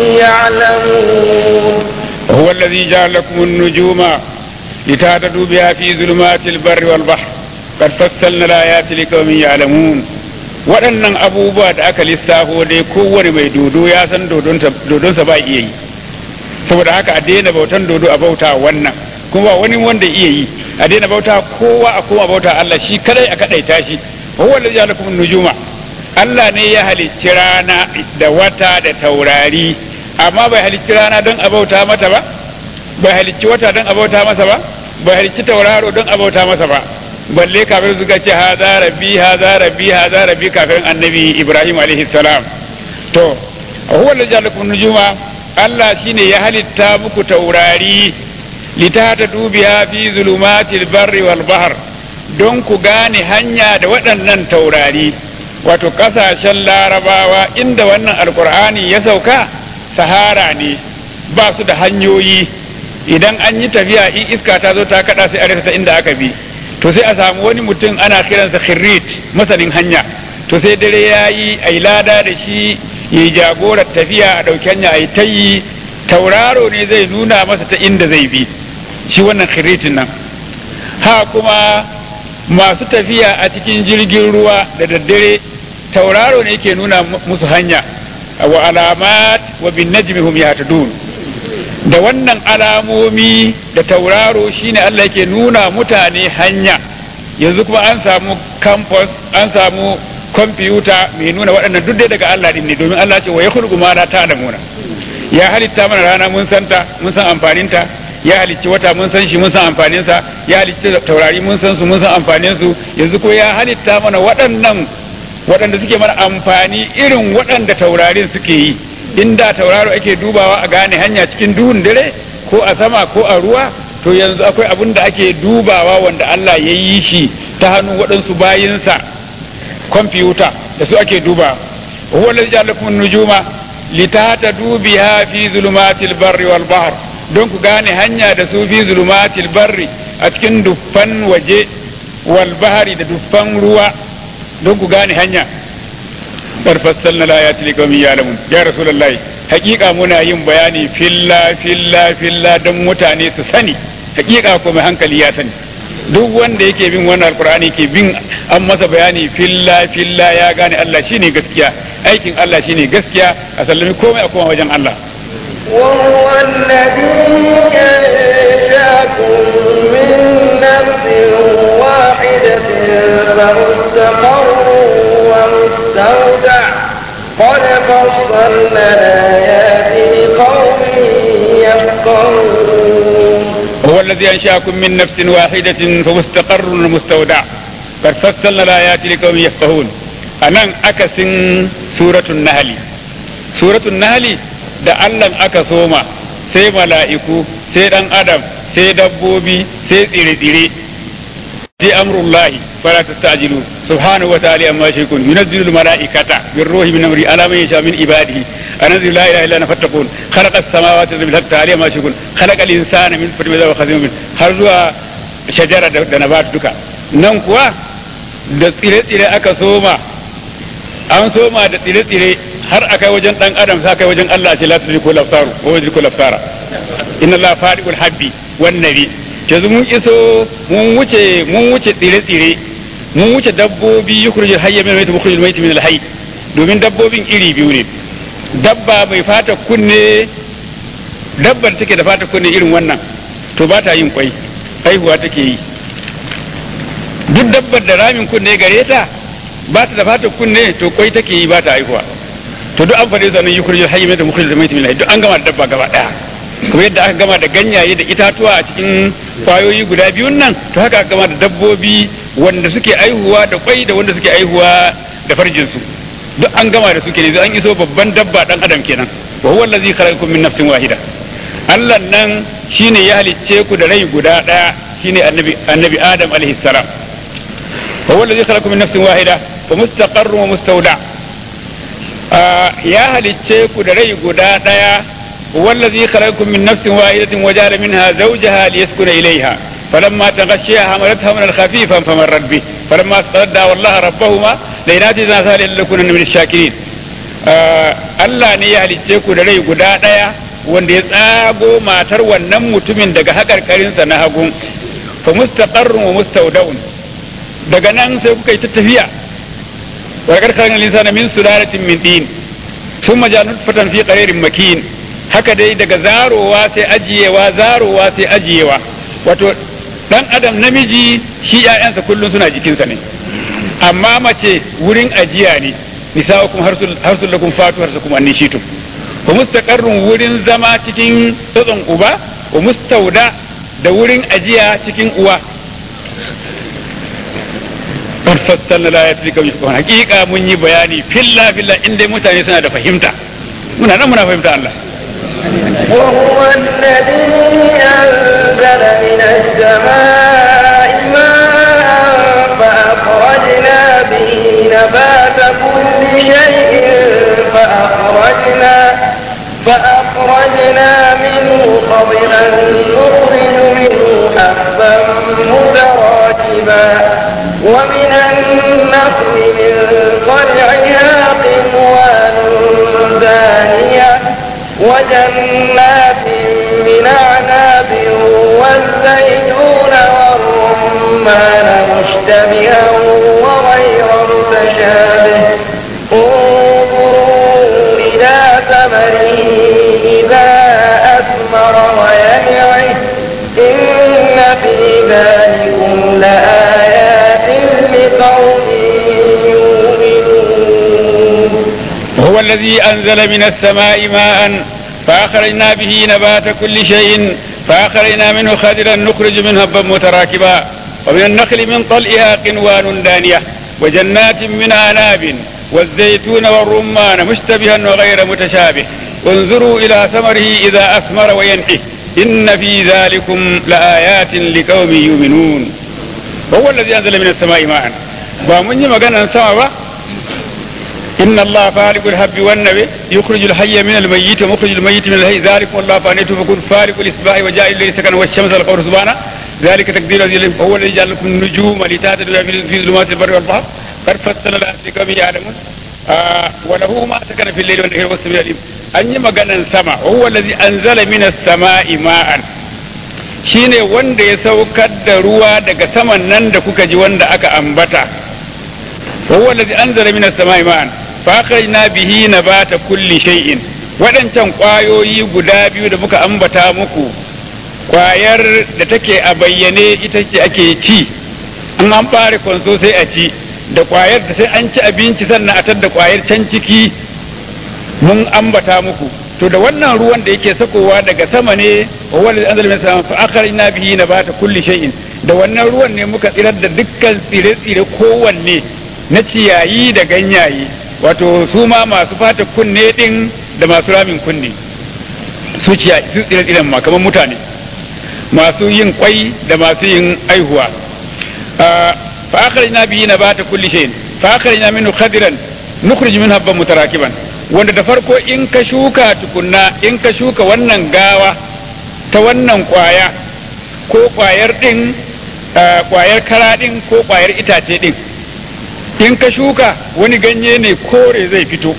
يعلمون وهو الذي جعل لكم النجوم لتهتدوا بها في ظلمات البر والبحر قد فصلنا الآيات لقوم يعلمون waɗannan abubuwa da aka lissafo dai kowane mai dodo ya san dodonsa ba iya yi saboda haka a daina bautan dodo a bauta wannan kuma wani wanda iya yi a daina bauta kowa a koma bauta Allah shi kadai a kadaita shi huwa allazi ja'alakum nujuma Allah ne ya halicci rana da wata da taurari amma bai halicci rana don a bauta mata ba bai halicci wata don a bauta masa ba bai halicci tauraro don abauta masa ba balle kafin suka ce haza rabbi haza rabbi haza rabbi kafin annabi Ibrahim alaihi salam to huwa allazi ja'alakum nujuma Allah shine ya halitta muku taurari litatadu biha fi zulumatil barri wal bahr don ku gane hanya da waɗannan taurari wato ƙasashen larabawa inda wannan alkur'ani ya sauka sahara ne ba su da hanyoyi idan an yi tafiya in iska ta zo ta kada sai a rasa inda aka bi to sai a samu wani mutum ana kiransa khirrit masanin hanya to sai dare ya yi a lada da shi ya jagorar tafiya a ɗauki hanya a yi ta yi tauraro ne zai nuna masa ta inda zai bi shi wannan khirritin nan ha kuma masu tafiya a cikin jirgin ruwa da daddare tauraro ne ke nuna musu hanya wa alamat wa bin najmi hum yahtadun da wannan alamomi da tauraro shine Allah yake nuna mutane hanya yanzu kuma an samu campus an samu kwamfuta mai nuna waɗannan duk dai daga Allah din ne domin Allah ce wa yakhluqu ma la ta'lamuna ya halitta mana rana mun santa mun san amfaninta ya halicci wata mun san shi mun san amfaninsa ya halicci taurari mun san su mun san amfanin su yanzu ko ya halitta mana waɗannan waɗanda suke mana amfani irin waɗanda taurarin suke yi inda tauraro ake dubawa a gane hanya cikin duhun dare ko a sama ko a ruwa to yanzu akwai abin da ake dubawa wanda Allah ya yi shi ta hannun waɗansu bayinsa kwamfuta da su ake duba huwa allazi ja'ala lakum an-nujuma litahtadu biha fi zulumatil barri wal bahr don ku gane hanya da su fi zulumatil barri a cikin duffan waje wal bahri da duffan ruwa don ku gane hanya farfassalna layati liqaumin ya'lamun ya rasulullahi hakika muna yin bayani filla filla filla don mutane su sani hakika ko mai hankali ya sani duk wanda yake bin wannan alqur'ani ke bin an masa bayani filla filla ya gane Allah shine gaskiya aikin Allah shine gaskiya a sallami komai a koma wajen Allah وهو الذي أنشأكم من نفس واحدة فمستقر ومستودع قد فصلنا الآيات لقوم يفقهون هو الذي أنشأكم من نفس واحدة فمستقر ومستودع قد فصلنا الآيات لقوم يفقهون أنا أكسن سورة النهل سورة النهل da Allah aka soma sai mala'iku sai dan adam sai dabbobi sai tsire-tsire sai amrullahi fala tastajilu subhanahu wa ta'ala amma shaykhun yunazzilu al-mala'ikata birruhi min amri ala man yasha min ibadihi anzilu la ilaha illa ana fattaqun khalaqa as-samawati wal ardi ta'ala amma shaykhun khalaqa al-insana min nutfatin wa khazim har zuwa shajara da nabat duka nan kuwa da tsire-tsire aka soma an soma da tsire-tsire har akai wajen dan adam sa kai wajen Allah ce la tudrikul absaru wa yudrikul absara inna Allah fariqul habbi wan nabi yanzu mun iso mun wuce mun wuce tsire tsire mun wuce dabbobi yukhrijul hayya min al-mayyit mukhrijul mayyit min al-hayy domin dabbobin iri biyu ne dabba mai fata kunne dabbar take da fata kunne irin wannan to ba ta yin kwai haihuwa take yi duk dabbar da ramin kunne gare ta ba ta da fata kunne to kwai take yi ba ta haihuwa to duk an faɗi zanen yukhrijul hayya min mukhrijul mayyit min al-hayy duk an gama da dabba gaba daya kuma yadda aka gama da ganyaye da itatuwa a cikin kwayoyi guda biyun nan to haka aka gama da dabbobi wanda suke aihuwa da kwai da wanda suke aihuwa da farjin su duk an gama da su kenan an iso babban dabba dan adam kenan wa huwa allazi khalaqakum min nafsin wahida Allah nan shine ya halicce ku da rai guda daya shine annabi annabi Adam alaihi salam wa huwa allazi khalaqakum min nafsin wahida wa mustaqarrun wa mustawda ya halicce ku da rai guda daya wallazi khalaqakum min nafsin wahidatin wa ja'ala minha zawjaha liyaskuna ilayha falamma taghashiyaha hamalat hamlan khafifan famarrat bih falamma sadda wallaha rabbahuma lainati zalilan lakunna min ash-shakirin Allah ne ya halicce ku da rai guda daya wanda ya tsago matar wannan mutumin daga hakarkarinsa na hagu fa mustaqarrun wa mustawda'un daga nan sai kuka yi ta tafiya وَلَقَدْ خَلَقْنَا الْإِنسَانَ مِنْ سُلَالَةٍ مِنْ طِينٍ ثُمَّ جَعَلْنَا نُطْفَةً فِي قَرَارٍ مَكِينٍ haka dai daga zarowa sai ajiyewa zarowa sai ajiyewa wato dan adam namiji shi ƴaƴansa kullun suna jikinsa ne amma mace wurin ajiya ne nisa'ukum harsul harsul lakum fatu harsukum annishitum wa mustaqarrun wurin zama cikin tsotson uba wa mustauda da wurin ajiya cikin uwa fassalna la yati kam yafqahun hakika mun yi bayani filla filla inda mutane suna da fahimta muna nan muna fahimta Allah وهو الذي أنزل من السماء ماء فأخرجنا به نبات كل شيء فأخرجنا فأخرجنا منه خضرا نخرج منه حبا متراكبا ومن النخل من طلعها قنوان دانية وجنات من أعناب والزيتون والرمان مشتبها وغير متشابه انظروا إلى ثمره إذا أثمر وينعه إن في ذلكم لآيات لقوم يؤمنون. وهو الذي أنزل من السماء ماء فأخرجنا به نبات كل شيء فأخرجنا منه خضرا نخرج منه هبا متراكبا ومن النخل من طلعها قنوان دانية وجنات من أعناب والزيتون والرمان مشتبها وغير متشابه انظروا إلى ثمره إذا أثمر وينعه إن في ذلكم لآيات لقوم يؤمنون. وهو الذي أنزل من السماء ماء ومن مغنى سما إن الله فارق الحب والنبي يخرج الحي من الميت ومخرج الميت من الحي ذلك والله فانيته فكون فارق الإصباح وجائل الليل سكن والشمس والقمر سبحانه ذلك تقدير الذي هو الذي جعل لكم النجوم لتهتدوا في ظلمات البر والبحر قد فصل الآيات لقوم يعلمون آه وله ما سكن في الليل والنهار والسميع العليم أني مغنى سما وهو الذي أنزل من السماء ماء shine wanda ya saukar da ruwa daga saman nan da kuka ji wanda aka ambata huwa allazi anzala minas samai ma'an fa akhrajna bihi nabata kulli shay'in wadancan kwayoyi guda biyu da muka ambata muku kwayar da take a bayyane ita ce ake ci in an fara konso sai a ci da kwayar da sai an ci abinci sannan a tar da kwayar can ciki mun ambata muku to da wannan ruwan da yake sakowa daga sama ne wanda anzal min sama fa akhrajna bihi nabata kulli shay'in da wannan ruwan ne muka tsirar da dukkan tsire-tsire kowanne na ciyayi da ganyaye wato su ma masu fata kunne din da masu ramin kunne su ciyayi su tsire-tsiren ma kamar mutane masu yin kwai da masu yin aihuwa fa akhrajna bihi nabata kulli shay'in fa akhrajna minhu khadiran nukhrij minhu habban mutarakiban wanda da farko in ka shuka tukunna in ka shuka wannan gawa ta wannan kwaya ko kwayar din kwayar kara din ko kwayar itace din in ka shuka wani ganye ne kore zai fito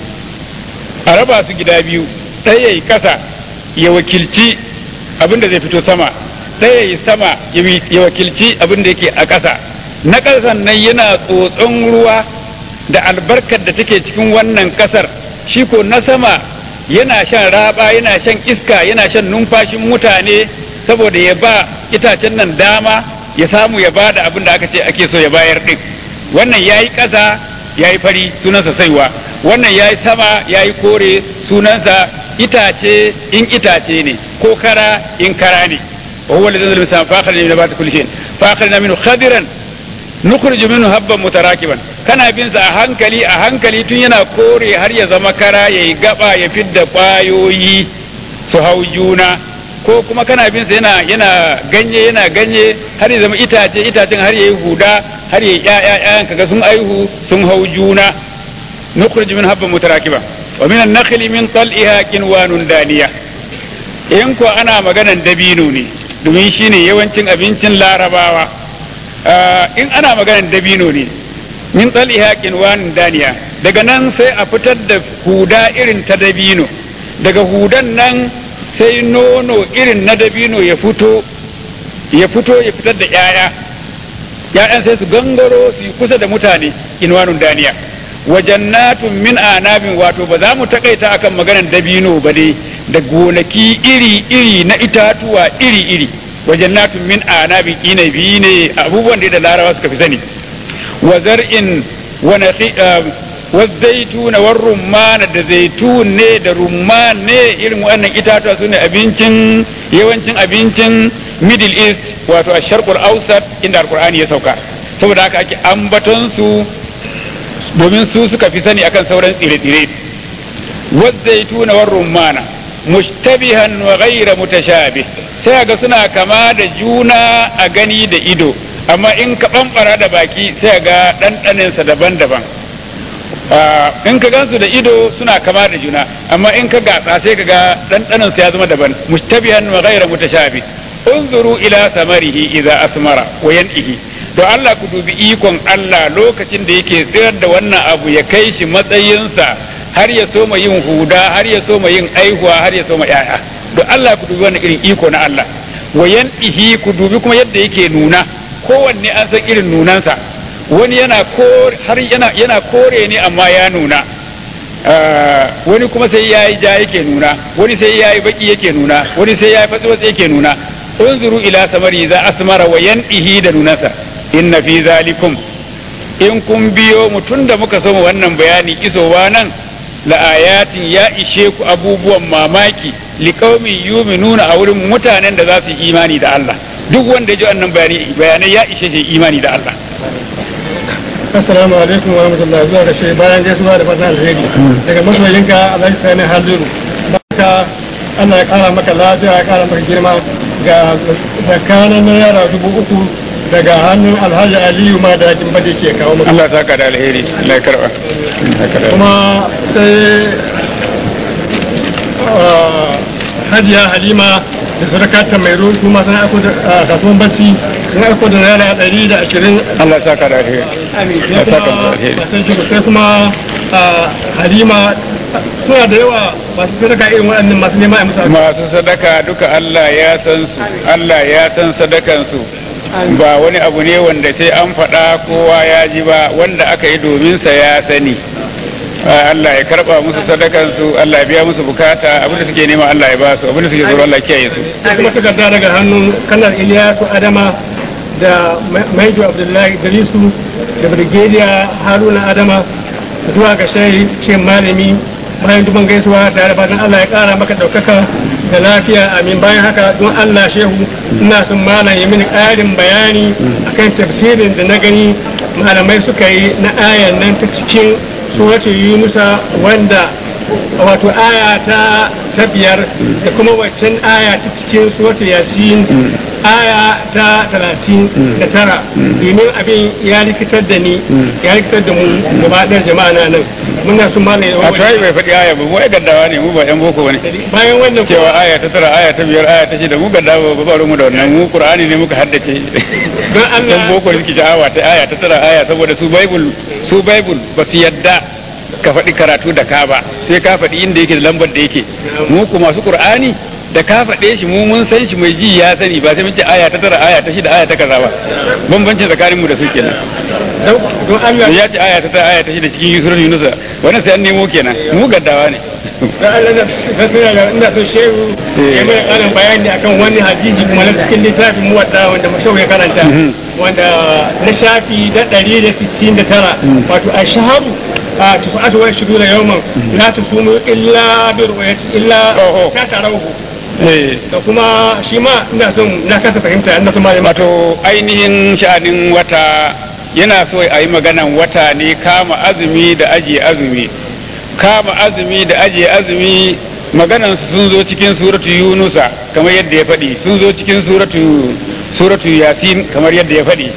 a raba su gida biyu ɗaya yi kasa ya wakilci abinda zai fito sama ɗaya yi sama ya wakilci abinda yake a ƙasa na ƙasan nan yana tsotson ruwa da albarkar da take cikin wannan ƙasar shi ko na sama yana shan raba yana shan iska yana shan numfashin mutane saboda ya ba itacen nan dama ya samu ya ba da abin da aka ce ake so ya bayar din wannan yayi ƙasa yayi fari sunansa saiwa wannan yayi sama yayi kore sunansa itace in itace ne ko kara in kara ne wa huwa alladhi anzala min fa'akhrajna min nabati kulli shay'in fa'akhrajna minhu khadiran nukhriju minhu habban mutarakiban kana bin sa a hankali a hankali tun yana kore har ya zama kara yayi gaba ya fidda kwayoyi su hau juna ko kuma kana bin sa yana yana ganye yana ganye har ya zama itace itacen har yayi huda har yayi ƴaƴa ƴaƴan kaga sun aihu sun hau juna nukhriju minhu habban mutarakiban wa min an-nakhli min tal'iha kinwanun daniya in ko ana maganan dabino ne domin shine yawancin abincin larabawa in ana maganar dabino ne min tsaliha kinwan daniya daga nan sai a fitar da huda irin ta dabino daga hudan nan sai nono irin na dabino ya fito ya fito ya fitar da yaya yayan sai su gangaro su yi kusa da mutane kinwanun daniya wa jannatun min anabin wato ba za mu takaita akan maganar dabino ba dai da gonaki iri iri na itatuwa iri iri wa jannatun min anabin inabi ne abubuwan da larabawa suka fi sani wa zar'in wa wa zaituna wa rumman da zaitun ne da rumman ne irin wannan itatuwa sune abincin yawancin abincin middle east wato a sharqul ausat inda alqur'ani ya sauka saboda haka ake ambaton su domin su suka fi sani akan sauran tsire-tsire wazzaituna war rumana mushtabihan wa ghayra mutashabih sai ga suna kama da juna a gani da ido amma in ka bambara da baki sai ga ɗanɗanin sa daban-daban in ka gansu da ido suna kama da juna amma in ka gatsa sai ka ga ɗanɗanin sa ya zama daban mushtabihan wa ghayra mutashabih unzuru ila samarihi idza asmara wa yan'ihi to Allah ku dubi ikon Allah lokacin da yake tsirar da wannan abu ya kai shi matsayinsa har ya soma yin huda har ya soma yin aihuwa har ya soma yaya to Allah ku dubi wannan irin iko na Allah wa yan'ihi ku dubi kuma yadda yake nuna kowanne an san irin nunansa wani yana kore har yana yana kore ne amma ya nuna wani kuma sai yayi ja yake nuna wani sai yayi baki yake nuna wani sai yayi fatsi yake nuna unzuru ila samari za asmara wa yan'ihi da nunansa inna fi zalikum in kun biyo mutun da muka so wannan bayani isowa nan la ayatin ya ishe ku abubuwan mamaki liqaumin yu'minuna a wurin mutanen da za su yi imani da Allah duk wanda ya ji wannan bayani bayanai ya ishe shi imani da Allah assalamu alaikum wa rahmatullahi zuwa ga shi bayan gaisuwa da fatan alheri daga masoyinka Alhaji Sani Haliru baka Allah ya kara maka lafiya ya kara maka girma ga tsakanin naira dubu uku daga hannun Alhaji Aliyu ma da yakin bade ke kawo maka Allah saka da alheri Allah ya karba kuma sai Hajiya Halima da sadakata mai ruwa kuma sun aiko da kasuwan bacci sun aiko da naira ɗari da ashirin Allah saka da alheri Allah saka da alheri sai kuma Halima suna da yawa masu sadaka irin waɗannan masu nema a musa masu sadaka duka Allah ya san su Allah ya san sadakan su ba wani abu ne wanda sai an faɗa kowa ya ji ba wanda aka yi domin sa ya sani Allah ya karba musu sadakan su Allah ya biya musu bukata abinda suke nema Allah ya ba su abinda suke tsoro Allah ya kiyaye su kuma takarda daga hannun kanar Iliyasu Adama da Maijo Abdullahi Dalisu da Brigadier Haruna Adama zuwa ga shehin malami bayan duban gaisuwa tare fatan Allah ya kara maka daukaka da lafiya amin bayan haka don Allah shehu ina son malam ya mini ƙarin bayani akan tafsirin da na gani malamai suka yi na ayan nan ta cikin suratul yunusa wanda wato aya ta ta biyar da kuma waccan aya ta cikin suratul yasin aya ta talatin da tara domin abin ya rikitar da ni ya rikitar da mu gaba ɗaya jama'a na nan muna sun ma ne a tsaye bai faɗi aya ba mu ai gaddawa ne mu ba yan boko bane bayan wannan cewa aya ta tara aya ta biyar aya ta shida mu gaddawa ba ba mu da wannan mu qur'ani ne muka haddace don Allah dan boko suke sha'awa ta aya ta tara aya saboda su bible su bible ba su yadda ka faɗi karatu da ka ba sai ka faɗi inda yake da lambar da yake mu kuma su qur'ani da ka faɗe shi mu mun san shi mai ji ya sani ba sai mun ce aya ta tara aya ta shida aya ta kaza ba bambancin tsakanin mu da su kenan don Allah ya ce aya ta tara aya ta shida cikin surar Yunus wannan sai an nemo kenan mu gaddawa ne don Allah na fasira ina so shehu ya mai ƙarin bayani akan wani hadisi kuma na cikin littafin mu wadda wanda shehu ya karanta wanda na shafi da ɗari da sittin da tara wato a shaharu a tufa'atu wa shudura yawman la tusumu illa bi ru'yati illa ta tarahu da kuma shi ma ina son na kasa fahimta ina son malama wato ainihin sha'anin wata yana so a yi maganan wata ne kama azumi da ajiye azumi kama azumi da ajiye azumi maganan sun zo cikin suratu yunusa kamar yadda ya faɗi sun zo cikin suratu suratu yasin kamar yadda ya faɗi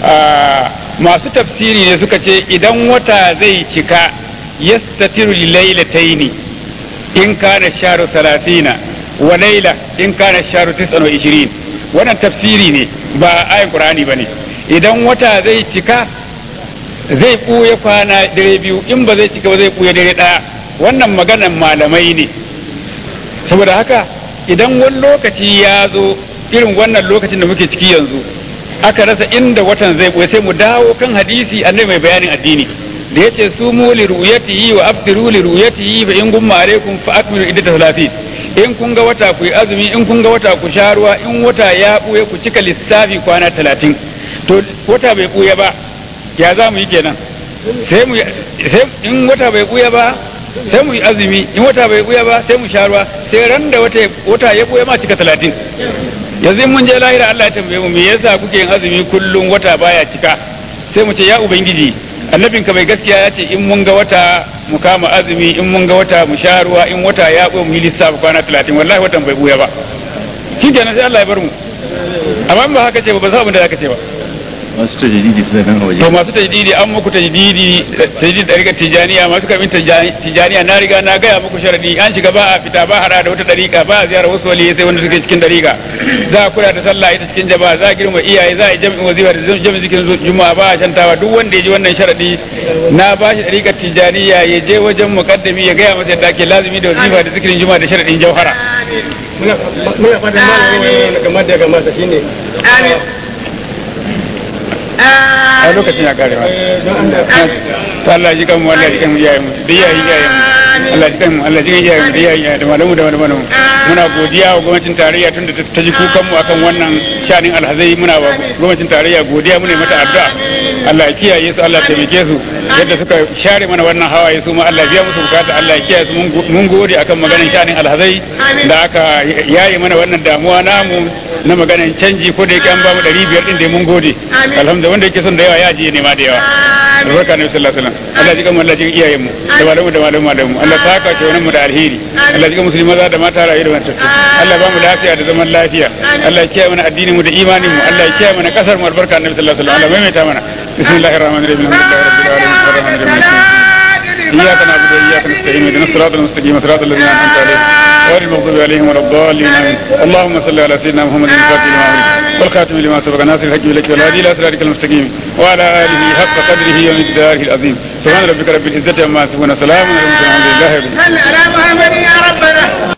masu tafsiri ne suka ce idan wata zai cika yastatiru lilailataini in kana sharu salatina wa laila in kana sharu tis'an wa ishirin wannan tafsiri ne ba ayin qur'ani bane idan wata zai cika zai buye kwana dare biyu in ba zai cika ba zai buye dare daya wannan maganan malamai ne saboda haka idan wani lokaci ya zo irin wannan lokacin da muke ciki yanzu aka rasa inda watan zai buye sai mu dawo kan hadisi annabi mai bayanin addini da yace sumu li ru'yatihi wa aftiru li ru'yatihi fa in gumma alaikum fa akmilu iddata salatin in kun ga wata ku yi azumi in kun ga wata ku sha ruwa in wata ya buye ku cika lissafi kwana talatin to wata bai buye ba ya za mu yi kenan sai mu sai in wata bai buye ba sai mu yi azumi in wata bai buye ba sai mu sha ruwa sai ran da wata wata ya buye ma cika talatin yanzu in mun je lahira Allah ya tambaye mu me yasa kuke yin azumi kullum wata baya cika sai mu ce ya ubangiji annabinka bai gaskiya ya ce in mun ga wata mu kama azumi in mun ga wata mu sha ruwa in wata ya ɓo mu yi lissafi kwana talatin wallahi watan bai buya ba shi kenan sai Allah ya bar mu amma in ba haka ce ba ba sa abin da zaka ce ba masu tajdidi suna nan a waje to masu tajdidi an muku tajdidi tajdidi dariƙar tijaniya masu karɓin tijaniya na riga na gaya muku sharadi an shiga ba a fita ba hada da wata dariƙa ba a ziyarar wasu waliyai sai wanda suke cikin dariƙa za a kula da sallah ita cikin jama'a za a girma iyaye za a yi jami'in wazifa da jami'in zikin juma'a ba a shantawa duk wanda ya ji wannan sharadi na ba shi dariƙar tijaniya ya je wajen muqaddami ya gaya masa yadda ake lazimi da wazifa da zikirin juma'a da sharadin jauhara muna fatan malamin game da game da shine amin a lokacin ya kare ma to Allah ji kan mu Allah ji kan mu iyayen mu da iyayen iyayen mu Allah ji kan mu Allah ji kan iyayen mu da iyayen da malamu da malamu muna godiya wa gwamnatin tarayya tunda ta ji kukan mu akan wannan shanin alhazai muna wa gwamnatin tarayya godiya muna mata addu'a Allah ya kiyaye su Allah ya taimake su yadda suka share mana wannan hawaye su ma Allah ya biya musu bukata Allah ya kiyaye su mun gode akan maganar shanin alhazai da aka yaye mana wannan damuwa namu na maganar canji ko da yake an ba mu ɗari biyar din da mun gode alhamdulillah wanda yake son da yawa ya je nema da yawa barka ne sallallahu alaihi wasallam Allah ji kan Allah ji iyayen mu da malamu da malamu malamu Allah ta ka wannan mu da alheri Allah ji kan musulmi maza da mata rayu da mata Allah ba mu lafiya da zaman lafiya Allah ya kiyaye mana addinin mu da imanin mu Allah ya kiyaye mana kasar mu albarka annabi sallallahu alaihi wasallam Allah maimaita mana bismillahir rahmanir rahim alhamdulillahi rabbil alamin arrahmanir rahim إياك نعبد وإياك نستعين اهدنا الصراط المستقيم صراط الذين أنعمت عليهم غير المغضوب عليهم ولا الضالين آمين اللهم صل على سيدنا محمد الفاتح لما أغلق والخاتم لما سبق ناصر الحق بالحق والهادي إلى صراطك المستقيم وعلى آله حق قدره ومقداره العظيم سبحان ربك رب العزة عما يصفون سلام على المرسلين الحمد لله رب العالمين.